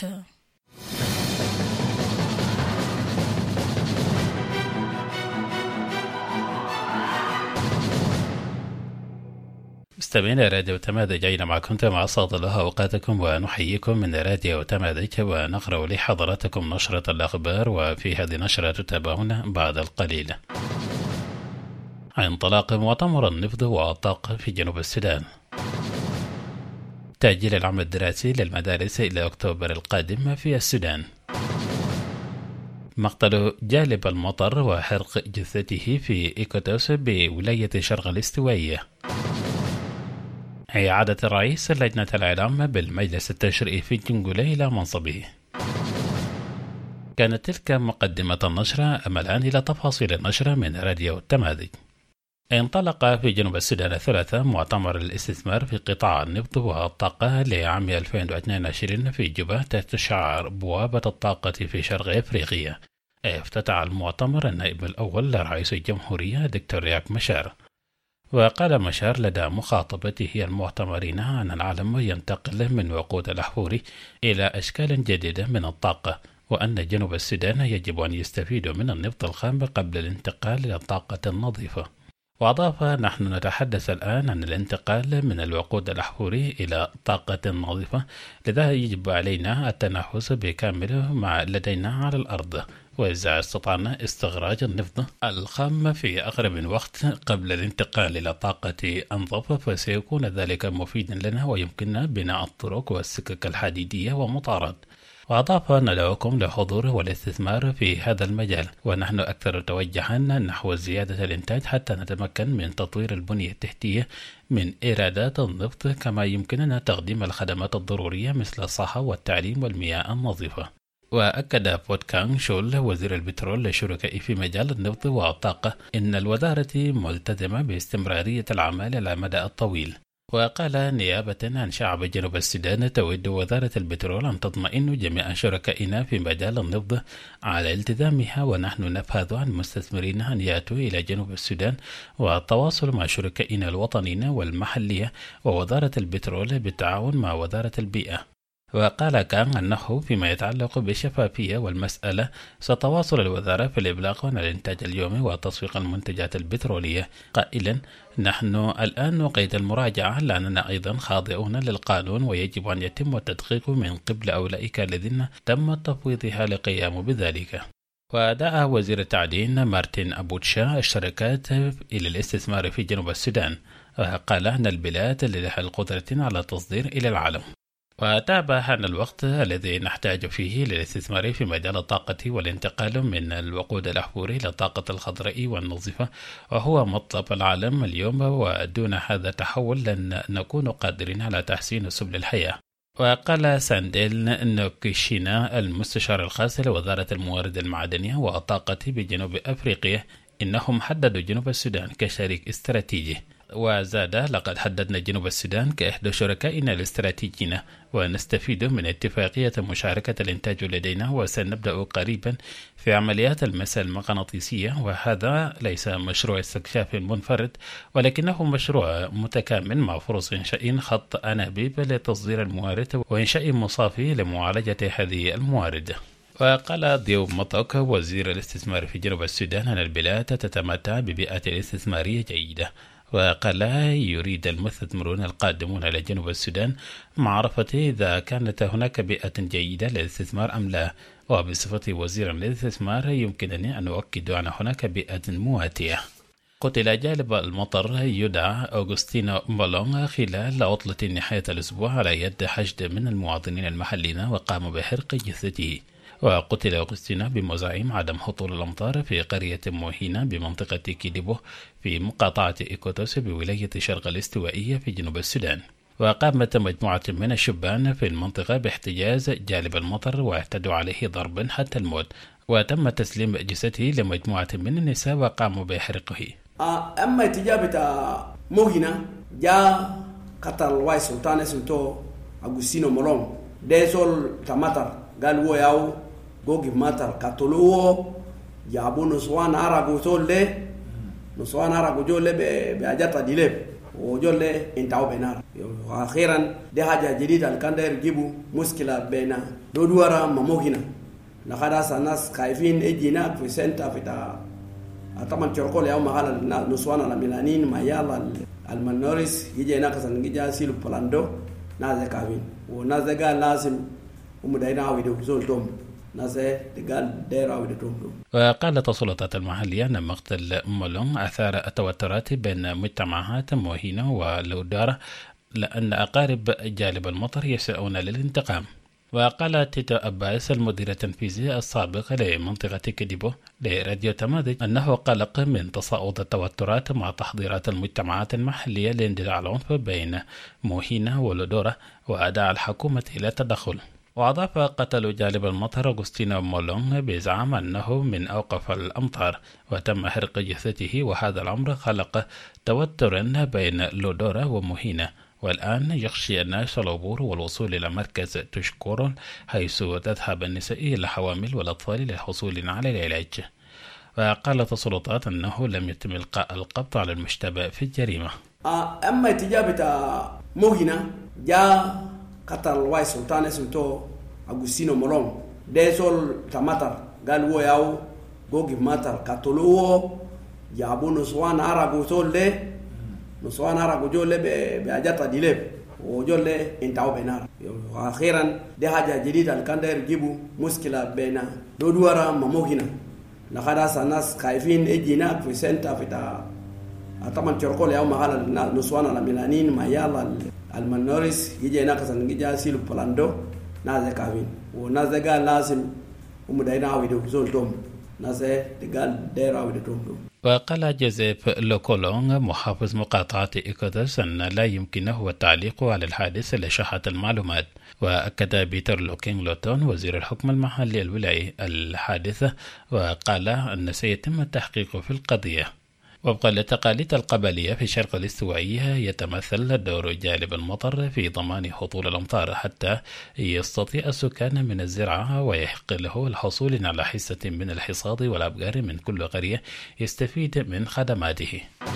مستمعين راديو تمازج، أينما كنتم مع أسعد الله أوقاتكم ونحييكم من راديو تمازج، ونقرأ لحضراتكم نشرة الأخبار، وفي هذه النشرة تتابعون بعد القليل عن انطلاق مؤتمر النفط والطاقة في جنوب السودان، تأجيل العام الدراسي للمدارس إلى أكتوبر القادم في السودان، مقتل جالب المطر وحرق جثته في إيكوتوس بولاية شرق الاستوائية، إعادة رئيس لجنة الإعلام بالمجلس التشريعي في جنجولة إلى منصبه. كانت تلك مقدمة النشرة، أما الآن إلى تفاصيل النشرة من راديو تمازج. انطلق في جنوب السودان الثلاثاء مؤتمر الاستثمار في قطاع النفط والطاقة لعام 2022 في جوبا تحت شعار بوابة الطاقة في شرق أفريقيا. افتتح المؤتمر النائب الأول لرئيس الجمهورية دكتور رياك مشار، وقال مشار لدى مخاطبته المؤتمرين أن العالم ينتقل من وقود الأحفور إلى أشكال جديدة من الطاقة، وأن جنوب السودان يجب أن يستفيد من النفط الخام قبل الانتقال إلى الطاقة النظيفة. وأضاف: نحن نتحدث الآن عن الانتقال من الوقود الأحفوري إلى طاقة نظيفة، لذا يجب علينا التنافس بكامل ما لدينا على الأرض، وإذا استطعنا استخراج النفط الخام في أقرب وقت قبل الانتقال إلى طاقة أنظف فسيكون ذلك مفيدا لنا، ويمكننا بناء الطرق والسكك الحديدية ومطارد. وأضاف: ندعوكم للحضور والاستثمار في هذا المجال، ونحن أكثر توجها نحو زيادة الإنتاج حتى نتمكن من تطوير البنية التحتية من إيرادات النفط، كما يمكننا تقديم الخدمات الضرورية مثل الصحة والتعليم والمياه النظيفة. وأكد بوتكانغ شول وزير البترول للشركاء في مجال النفط والطاقة إن الوزارة ملتزمة باستمرارية الأعمال على المدى الطويل. وقال: نيابة عن شعب جنوب السودان تود وزارة البترول أن تطمئن جميع شركائنا في مجال النفط على التزامها، ونحن نبحث عن مستثمرين أن يأتوا إلى جنوب السودان، والتواصل مع شركائنا الوطنيين والمحلية ووزارة البترول بالتعاون مع وزارة البيئة. وقال كان أنه فيما يتعلق بالشفافية والمسألة ستواصل الوزارة في الإبلاغ عن الإنتاج اليومي وتسويق المنتجات البترولية، قائلا: نحن الآن نقيد المراجعة لأننا أيضا خاضعون للقانون، ويجب أن يتم التدقيق من قبل أولئك الذين تم تفويضها للقيام بذلك. ودعا وزير التعدين مارتن أبوتشا الشركات إلى الاستثمار في جنوب السودان، وقال أن البلاد لديها القدرة على التصدير إلى العالم. وتابع عن الوقت الذي نحتاج فيه للاستثمار في مجال الطاقة والانتقال من الوقود الأحفوري إلى الطاقة الخضراء والنظيفة، وهو مطلب العالم اليوم، ودون هذا التحول لن نكون قادرين على تحسين سبل الحياة. وقال سانديل نوكيشينا المستشار الخاص لوزارة الموارد المعدنية والطاقة بجنوب أفريقيا إنهم حددوا جنوب السودان كشريك استراتيجي. وزاد: لقد حددنا جنوب السودان كإحدى شركائنا الاستراتيجيين، ونستفيد من اتفاقية مشاركة الإنتاج لدينا، وسنبدأ قريبا في عمليات المسا المغناطيسية. وهذا ليس مشروع استكشاف منفرد، ولكنه مشروع متكامل مع فرص إنشاء خط أنابيب لتصدير الموارد وإنشاء مصافي لمعالجة هذه الموارد. وقال ديو مطوك وزير الاستثمار في جنوب السودان أن البلاد تتمتع ببيئة استثمارية جيدة، وقال: يريد المستثمرون القادمون إلى جنوب السودان معرفة إذا كانت هناك بيئة جيدة للاستثمار أم لا. وبصفتي وزيرا للاستثمار يمكنني أن أؤكد أن هناك بيئة مواتية. قتل جالب المطر يدعى أوغستينو مبالون خلال عطلة نهاية الأسبوع على يد حشد من المواطنين المحليين، وقاموا بحرق جثته. وقتل أوغستينو بمزاعم عدم هطول الأمطار في قرية موهينا بمنطقة كيديبو في مقاطعة إيكوتوس بولاية شرق الاستوائية في جنوب السودان. وقامت مجموعة من الشبان في المنطقة باحتجاز جالب المطر واعتدوا عليه ضربا حتى الموت، وتم تسليم جثته لمجموعة من النساء وقاموا بحرقه. أما اتجابة موهينا جاء قتل واي سلطان سنتو أوغستينو مبالون ديزول تماتر قال هو ياو gogi matar katoluo جابوا نسوان عرقوا تولي نسوان عرقوا جولي بأجاتا ديليب وجولي انتعوا بينار. وأخيرا دي حاجة جديدة اللي كان داير يجيبوا مشكلة بين دودوارا مموهنا لخلاص الناس خايفين اجينا في سنتا في طبعا تشركوا يوم محل نسوان الميلانين مايالا المنوريس يجي هناك سنجي سيلو بلاندو ناس كافين وناس قال لازم ومدينا ويدو زول توم ناس قال دايرا ويدو توم. وقالت السلطات المحلية أن مقتل مولون أثار التوترات بين مجتمعات موهينا ولودارة لأن أقارب جالب المطر يسعون للانتقام. وقال تيتو أباس المدير التنفيذي السابق لمنطقة كديبو لراديو تماذج أنه قلق من تصاعد التوترات مع تحضيرات المجتمعات المحلية لاندلاع العنف بين موهينا ولودورا وأدعى الحكومة إلى التدخل. وأضاف قتل جالب المطر أغسطينو مولون بزعم أنه من أوقف الأمطار وتم حرق جثته، وهذا الأمر خلق توترا بين لودورا وموهينا. والآن يخشي الناس العبور والوصول إلى مركز تشكورون حيث تذهب النساء الحوامل والأطفال للحصول على العلاج. وقالت السلطات أنه لم يتم إلقاء القبض على المشتبه في الجريمة. أما اتجابة موهنا جاء قتل واي سلطان اسمه أغسطينو مولون ديسول تماتر قال هو ياو غوغي ماتر قتلوه جابوا نسوان عرقوا تولي نسوان عرقوا جولي بأجاتا ديليب وجولي انتعوا بينار. وأخيرا دي حاجة جديدة اللي كان داير يجيبوا مشكلة بين دودوارا مموهنا لخلاص الناس خايفين اجينا في سنتا في طبعا تشركوا يوم محل نسوان الميلانين مايالا المنوريس يجي هناك سنجي سيلو بلاندو ناس كافين وناس قال لازم ومدينا ويدو زول توم ناس قال دايرا ويدو توم. وقال جوزيف لوكولون محافظ مقاطعة إيكودوس أن لا يمكنه التعليق على الحادث لشحة المعلومات. وأكد بيتر لوكين لوتون وزير الحكم المحلي الولايي الحادثة، وقال أن سيتم التحقيق في القضية. وفقا للتقاليد القبلية في الشرق الاستوائي يتمثل دور جالب المطر في ضمان هطول الأمطار حتى يستطيع السكان من الزراعة ويحق له الحصول على حصة من الحصاد والأبقار من كل قرية يستفيد من خدماته.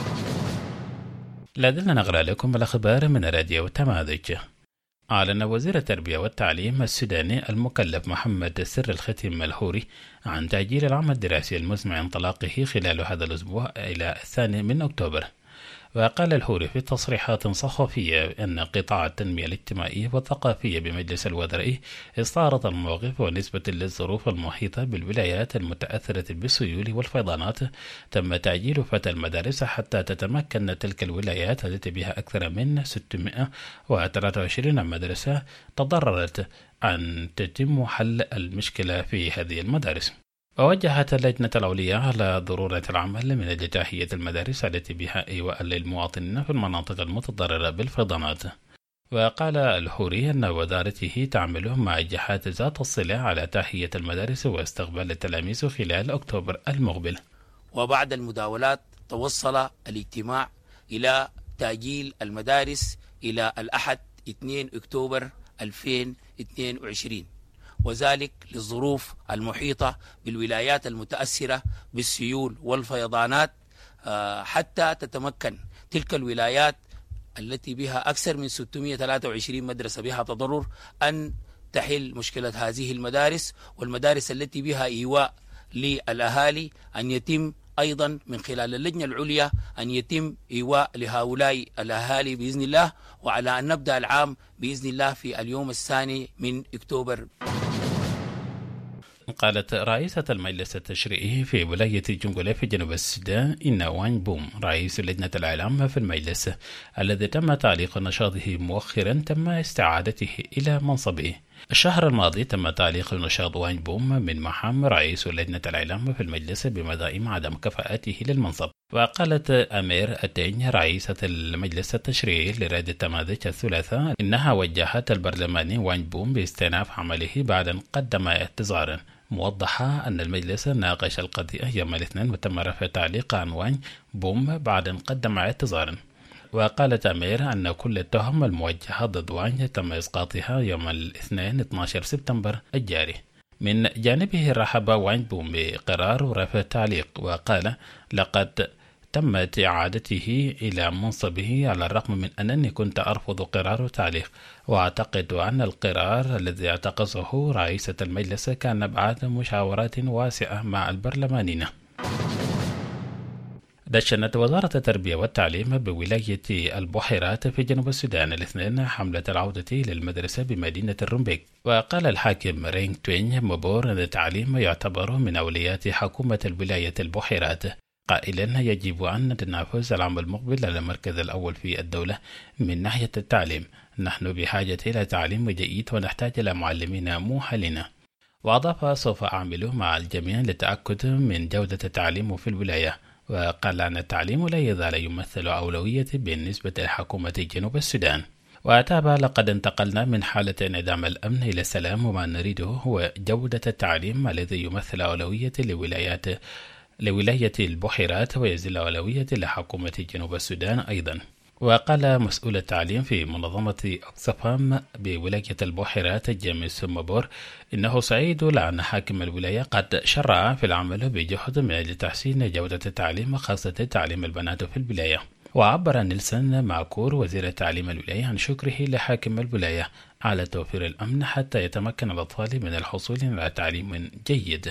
لازلنا نقرأ لكم الأخبار من راديو تماذج. أعلن وزير التربية والتعليم السوداني المكلف محمد سر الختم الهوري عن تأجيل العام الدراسي المزمع انطلاقه خلال هذا الأسبوع إلى 2 أكتوبر. وقال الهوري في تصريحات صحفية أن قطاع التنمية الاجتماعية والثقافية بمجلس الوزراء استعرض الموقف ونسبة للظروف المحيطة بالولايات المتأثرة بالسيول والفيضانات تم تأجيل فتح المدارس حتى تتمكن تلك الولايات التي بها أكثر من 623 مدرسة تضررت أن تتم حل المشكلة في هذه المدارس. ووجهت اللجنة العليا على ضرورة العمل من أجل تحية المدارس التي بها إيواء للمواطنين في المناطق المتضررة بالفيضانات. وقال الهوري أن وزارته تعمل مع جهات ذات الصلة على تحية المدارس واستقبال التلاميذ خلال أكتوبر المقبل. وبعد المداولات توصل الاجتماع إلى تأجيل المدارس إلى الأحد 2 أكتوبر 2022، وذلك للظروف المحيطة بالولايات المتأثرة بالسيول والفيضانات حتى تتمكن تلك الولايات التي بها أكثر من 623 مدرسة بها تضرر أن تحل مشكلة هذه المدارس، والمدارس التي بها إيواء للأهالي أن يتم أيضا من خلال اللجنة العليا أن يتم إيواء لهؤلاء الأهالي بإذن الله، وعلى أن نبدأ العام بإذن الله في اليوم 2 أكتوبر. قالت رئيسة المجلس التشريعي في ولاية جنجولة في جنوب السودان إن وان بوم رئيس لجنة الإعلام في المجلس الذي تم تعليق نشاطه مؤخرا تم استعادته إلى منصبه. الشهر الماضي تم تعليق نشاط وان بوم من مهام رئيس لجنة الإعلام في المجلس بمدائم عدم كفاءته للمنصب. وقالت أمير التين رئيسة المجلس التشريعي لراديو تماذج الثلاثاء إنها وجهت البرلماني وان بوم باستئناف عمله بعد أن قدم اعتذارا، موضحة أن المجلس ناقش القضية يوم الاثنين وتم رفع تعليق عن وان بوم بعد أن قدم اعتذارا. وقالت أمير أن كل التهم الموجهة ضد وان تم إسقاطها يوم الاثنين 12 سبتمبر الجاري. من جانبه رحب وانبوم بقرار رفع التعليق وقال لقد تمت إعادته إلى منصبه على الرغم من أنني كنت أرفض قرار التعليق، وأعتقد أن القرار الذي اعتقده رئيسة المجلس كان بعد مشاورات واسعة مع البرلمانيين. دشنت وزارة التربية والتعليم بولاية البحيرات في جنوب السودان الاثنين حملة العودة للمدرسة بمدينة الرمبيك. وقال الحاكم رينغ توين مبور أن التعليم يعتبر من أولويات حكومة الولاية البحيرات، قائلا يجب أن نتنافس العام المقبل على المركز الأول في الدولة من ناحية التعليم. نحن بحاجة إلى تعليم جيد ونحتاج إلى معلمين مؤهلين. وأضاف سوف أعمل مع الجميع للتأكد من جودة التعليم في الولاية. وقال أن التعليم لا يزال يمثل أولوية بالنسبة لحكومة جنوب السودان. وتابع لقد انتقلنا من حالة انعدام الأمن إلى السلام، وما نريده هو جودة التعليم الذي يمثل أولوية لولاية البحيرات ويزال أولوية لحكومة جنوب السودان أيضا. وقال مسؤول التعليم في منظمة أكسفام بولاية البحيرات جيمس مبور إنه سعيد لأن حاكم الولاية قد شرع في العمل بجهد من أجل تحسين جودة التعليم خاصة تعليم البنات في الولاية. وعبر نيلسون ماكور وزير التعليم الولاية عن شكره لحاكم الولاية على توفير الأمن حتى يتمكن الأطفال من الحصول على تعليم جيد.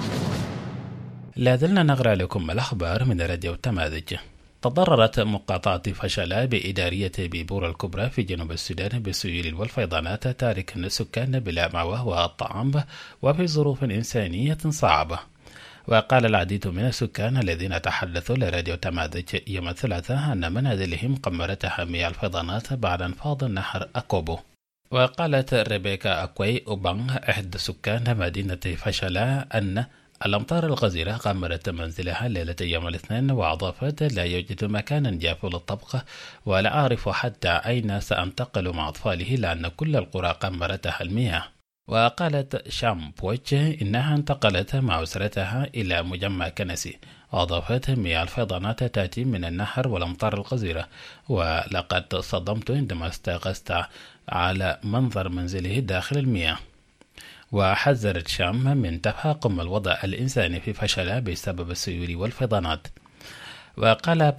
لا زلنا نقرأ لكم الأخبار من راديو تمازج. تضررت مقاطعة فشلا بإدارية بيبور الكبرى في جنوب السودان بالسيول والفيضانات، تاركا السكان بلا مأوى والطعام وفي ظروف إنسانية صعبة. وقال العديد من السكان الذين تحدثوا لراديو تمازج يوم الثلاثاء أن منازلهم قمرتها مياه الفيضانات بعد انفاض نهر أكوبو. وقالت ريبيكا أكوي أوبانغ إحدى سكان مدينة فشلا أن الأمطار الغزيرة غمرت منزلها ليلة يوم الاثنين، وأضافت لا يوجد مكان جاف للطبخ ولا أعرف حتى أين سأنتقل مع أطفاله لأن كل القرى غمرتها المياه. وقالت شام بويتش إنها انتقلت مع أسرتها إلى مجمع كنسي. أضافت مياه الفيضانات تأتي من النهر والأمطار الغزيرة، ولقد صدمت عندما استيقظت على منظر منزله داخل المياه. وحذرت شام من تفاقم الوضع الإنساني في فشلا بسبب السيول والفيضانات. وقال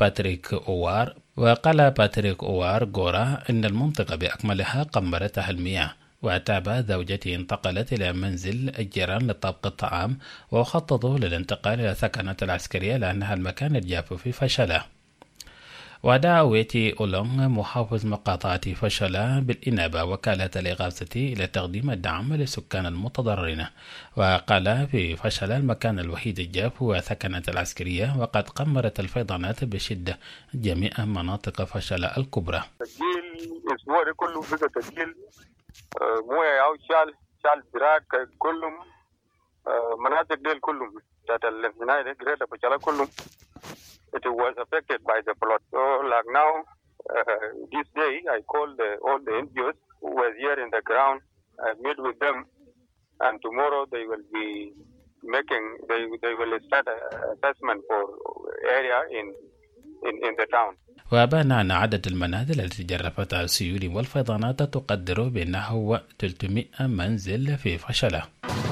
باتريك أوار غورا إن المنطقة بأكملها قمرتها المياه. وتابع زوجته انتقلت إلى منزل الجيران لطبخ الطعام، وخططوا للانتقال إلى ثكنات العسكرية لأنها المكان الجاف في فشلا. ودعا ويتي أولونغ محافظ مقاطعة فشلا بالإنابة وكالة الإغاثة إلى تقديم الدعم للسكان المتضررين. وقال في فشلا المكان الوحيد الجاف هو ثكنة العسكرية، وقد قمرت الفيضانات بشدة جميع مناطق فشلا الكبرى. تسجيل الأسبوع ده كله بقى تسجيل موية أو شال براك كلهم مناطق ديل كلهم بتاعت الهناية دي جريدة فشلا كلهم. It was affected by the flood. So like now, this day, I called all the NGOs who were here in the ground. I met with them, and tomorrow they will be they will start an assessment for area in the town. وأبان أن عدد المنازل التي جرفتها السيول والفيضانات تقدر بأنه 300 منزل في فشلة.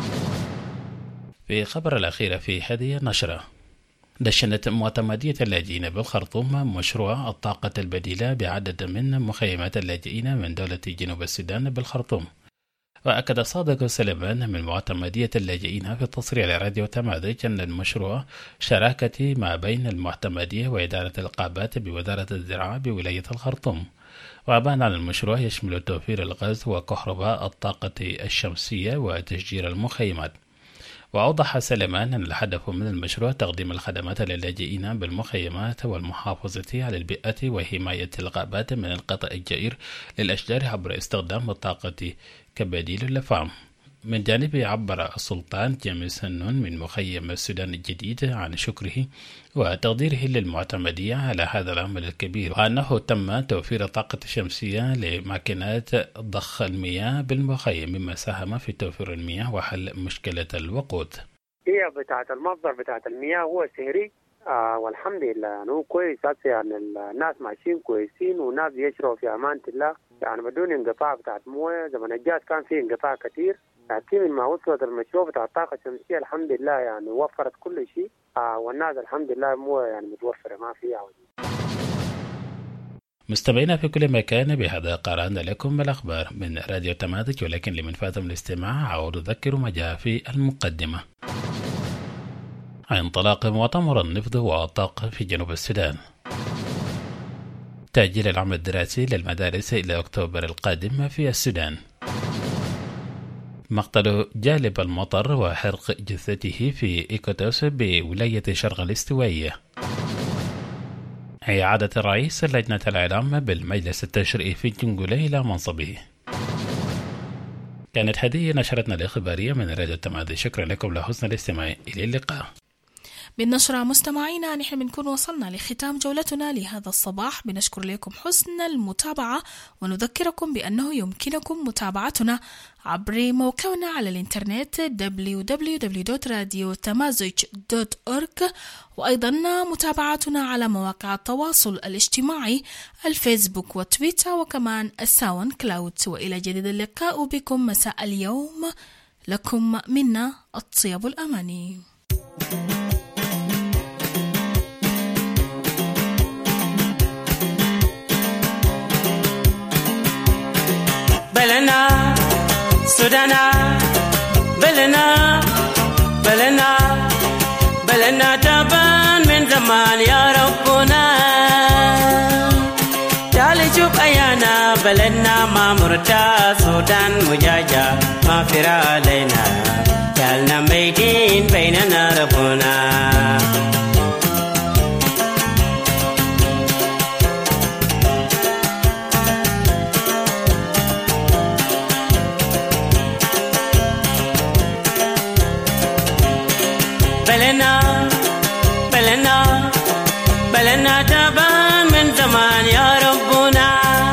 في خبر الأخير في هذه النشرة، دشنت معتمدية اللاجئين بالخرطوم مشروع الطاقة البديلة بعدد من مخيمات اللاجئين من دولة جنوب السودان بالخرطوم. وأكد صادق سليمان من معتمدية اللاجئين في التصريح لراديو تمازج أن المشروع شراكة ما بين المعتمدية وإدارة الغابات بوزارة الزراعة بولاية الخرطوم. وأبان عن المشروع يشمل توفير الغاز وكهرباء الطاقة الشمسية وتشجير المخيمات. وأوضح سليمان أن الهدف من المشروع تقديم الخدمات للاجئين بالمخيمات والمحافظة على البيئة وحماية الغابات من القطع الجائر للأشجار عبر استخدام الطاقة كبديل للفحم. من جانبه عبر السلطان جيمس هنون من مخيم السودان الجديد عن شكره وتقديره للمعتمدية على هذا العمل الكبير، وأنه تم توفير طاقة شمسية لماكينات ضخ المياه بالمخيم مما ساهم في توفير المياه وحل مشكلة الوقود. هي بتاعة المصدر بتاعة المياه هو سهري والحمد لله يعني هو كويس، يعني الناس ماشيين كويسين والناس يشربوا في أمانة الله يعني بدون انقطاع بتاعة موية. زمن الجاز كان فيه انقطاع كتير لكن مع وصلت المشروع بتاع الطاقة الشمسية الحمد لله يعني وفرت كل شيء، والناس الحمد لله مو يعني متوفرة ما فيها. مستمعينا في كل مكان، بهذا قرأنا لكم الأخبار من راديو تماذج، ولكن لمن فاتم الاستماع أعود أذكر ما جاء في المقدمة. انطلاق مؤتمر النفط والطاقة في جنوب السودان. تأجيل العام الدراسي للمدارس إلى أكتوبر القادم في السودان. مقتل جالب المطر وحرق جثته في إيكوتوس بولاية شرق الاستوائية. إعادة الرئيس لجنة الإعلام بالمجلس التشريعي في جنجولة إلى منصبه. كانت هذه نشرتنا الإخبارية من راديو التماذج. شكرا لكم لحسن الاستماع، إلى اللقاء. بالنشرة مستمعينا نحن بنكون وصلنا لختام جولتنا لهذا الصباح. بنشكر لكم حسن المتابعة، ونذكركم بأنه يمكنكم متابعتنا عبر موقعنا على الإنترنت www.radiotamazig.org، وأيضا متابعتنا على مواقع التواصل الاجتماعي الفيسبوك وتويتر وكمان الساوند كلاود. وإلى جديد اللقاء بكم مساء اليوم، لكم منا الطيب الأماني. بلنا سودانا بلنا بلنا بلنا تبان من زمان يا ربنا، تعال شوف أيانا بلدنا ما مرتا، سودان مجاجة ما فرا علينا، جعلنا ميدين بيننا ربنا. بلنا بلنا بلنا تبان من زمان يا ربنا،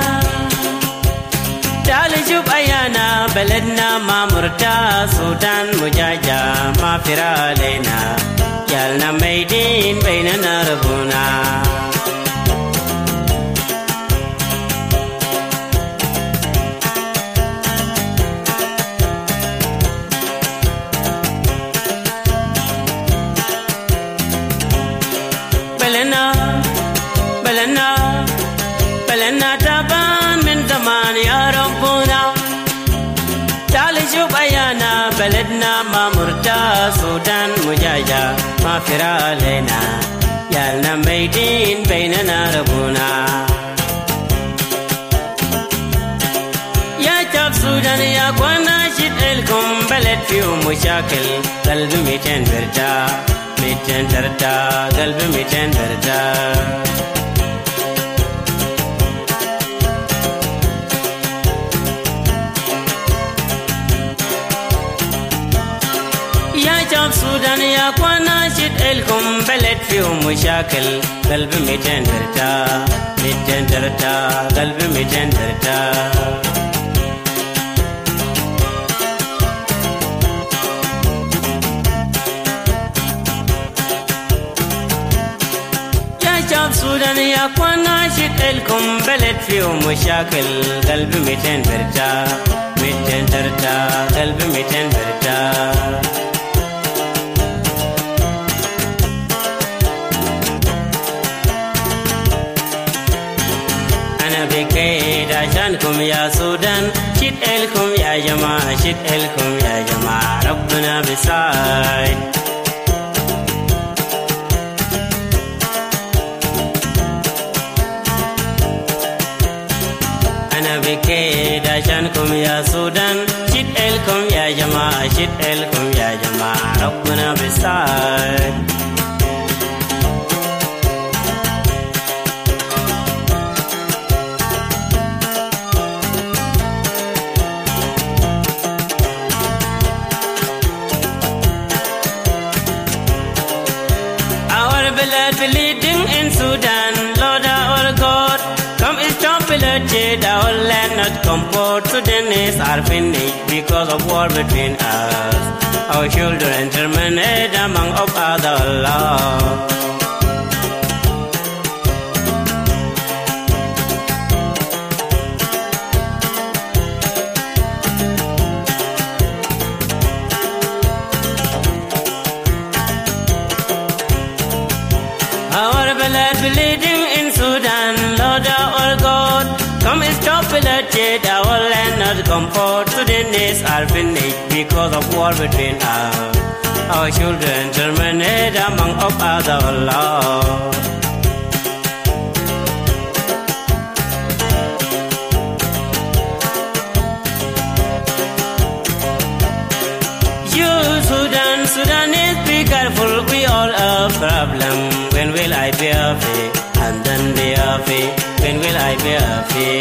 تعال شوف أيانا بلدنا ما مرتا، سودان مجاجة ما فرا علينا، جعلنا ميدين بيننا ربنا. بلنا تبان من زمان يا ربنا، تعال شوف أيانا بلدنا ما مرتا، سودان مجاجة ما فرا علينا، يالنا ميدين بيننا ربنا. يا شعب سودان يا اخوانا شد لكم بلد فيه مشاكل، قلب 200 برتا 200 ترتا، قلب 200 برتا. شعب سودان يا اخوانا شد لكم بلد فيه مشاكل، قلب 200 ترتا 200 ترتا، قلب 200 ترتا. يا شعب سودان يا اخوانا شد لكم بلد فيه مشاكل، قلب 200 ترتا 200 ترتا، قلب 200 ترتا. بكيد عشانكم يا سودان، شد لكم يا جماعة، شد لكم يا جماعة، ربنا بيساعد. أنا بكيد عشانكم يا سودان، شد لكم يا جماعة، شد لكم يا جماعة، ربنا بيساعد. Leading in Sudan, Lord our God, come stop pillaging our land, not comport. Sudanese are finished because of war between us. Our children terminate among of other laws. polluted, our land not comfort to the next are finished because of war between us. Our children terminated among of other laws. Sudanese, be careful, we all have problem. When will I be happy? And then be happy. When will I be happy?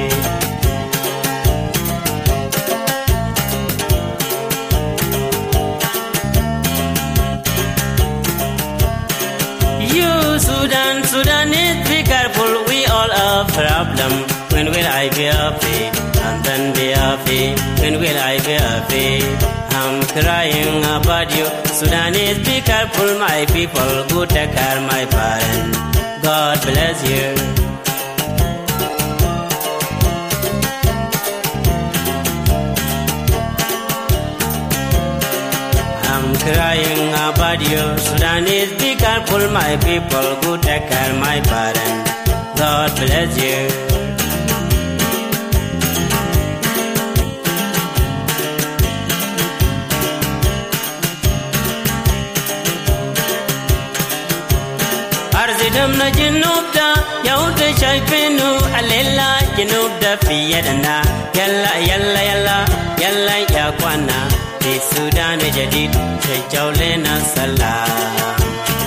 You Sudanese, be careful, we all have problem. When will I be happy? And then be happy. When will I be happy? I'm crying about you. Sudanese, be careful, my people. Go take care, my parents. God bless you. I'm crying about you. Sudanese, be careful, my people. Go take care, my parents. God bless you. أرزدمنا جنوب دا يهود شايفينه عليلا جنوب دا في يدنا يلا يلا يلا يلا يا أخوانا في السودان جديد شجعوا لنا السلام.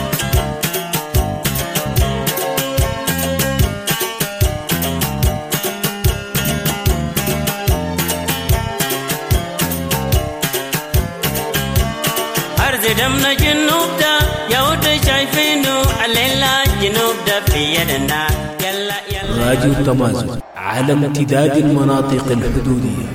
أرزدمنا جنوب دا يهود شايفينه عليلا جنوب دا في يدنا يلا يلا. راديو تمازن على امتداد المناطق الحدودية.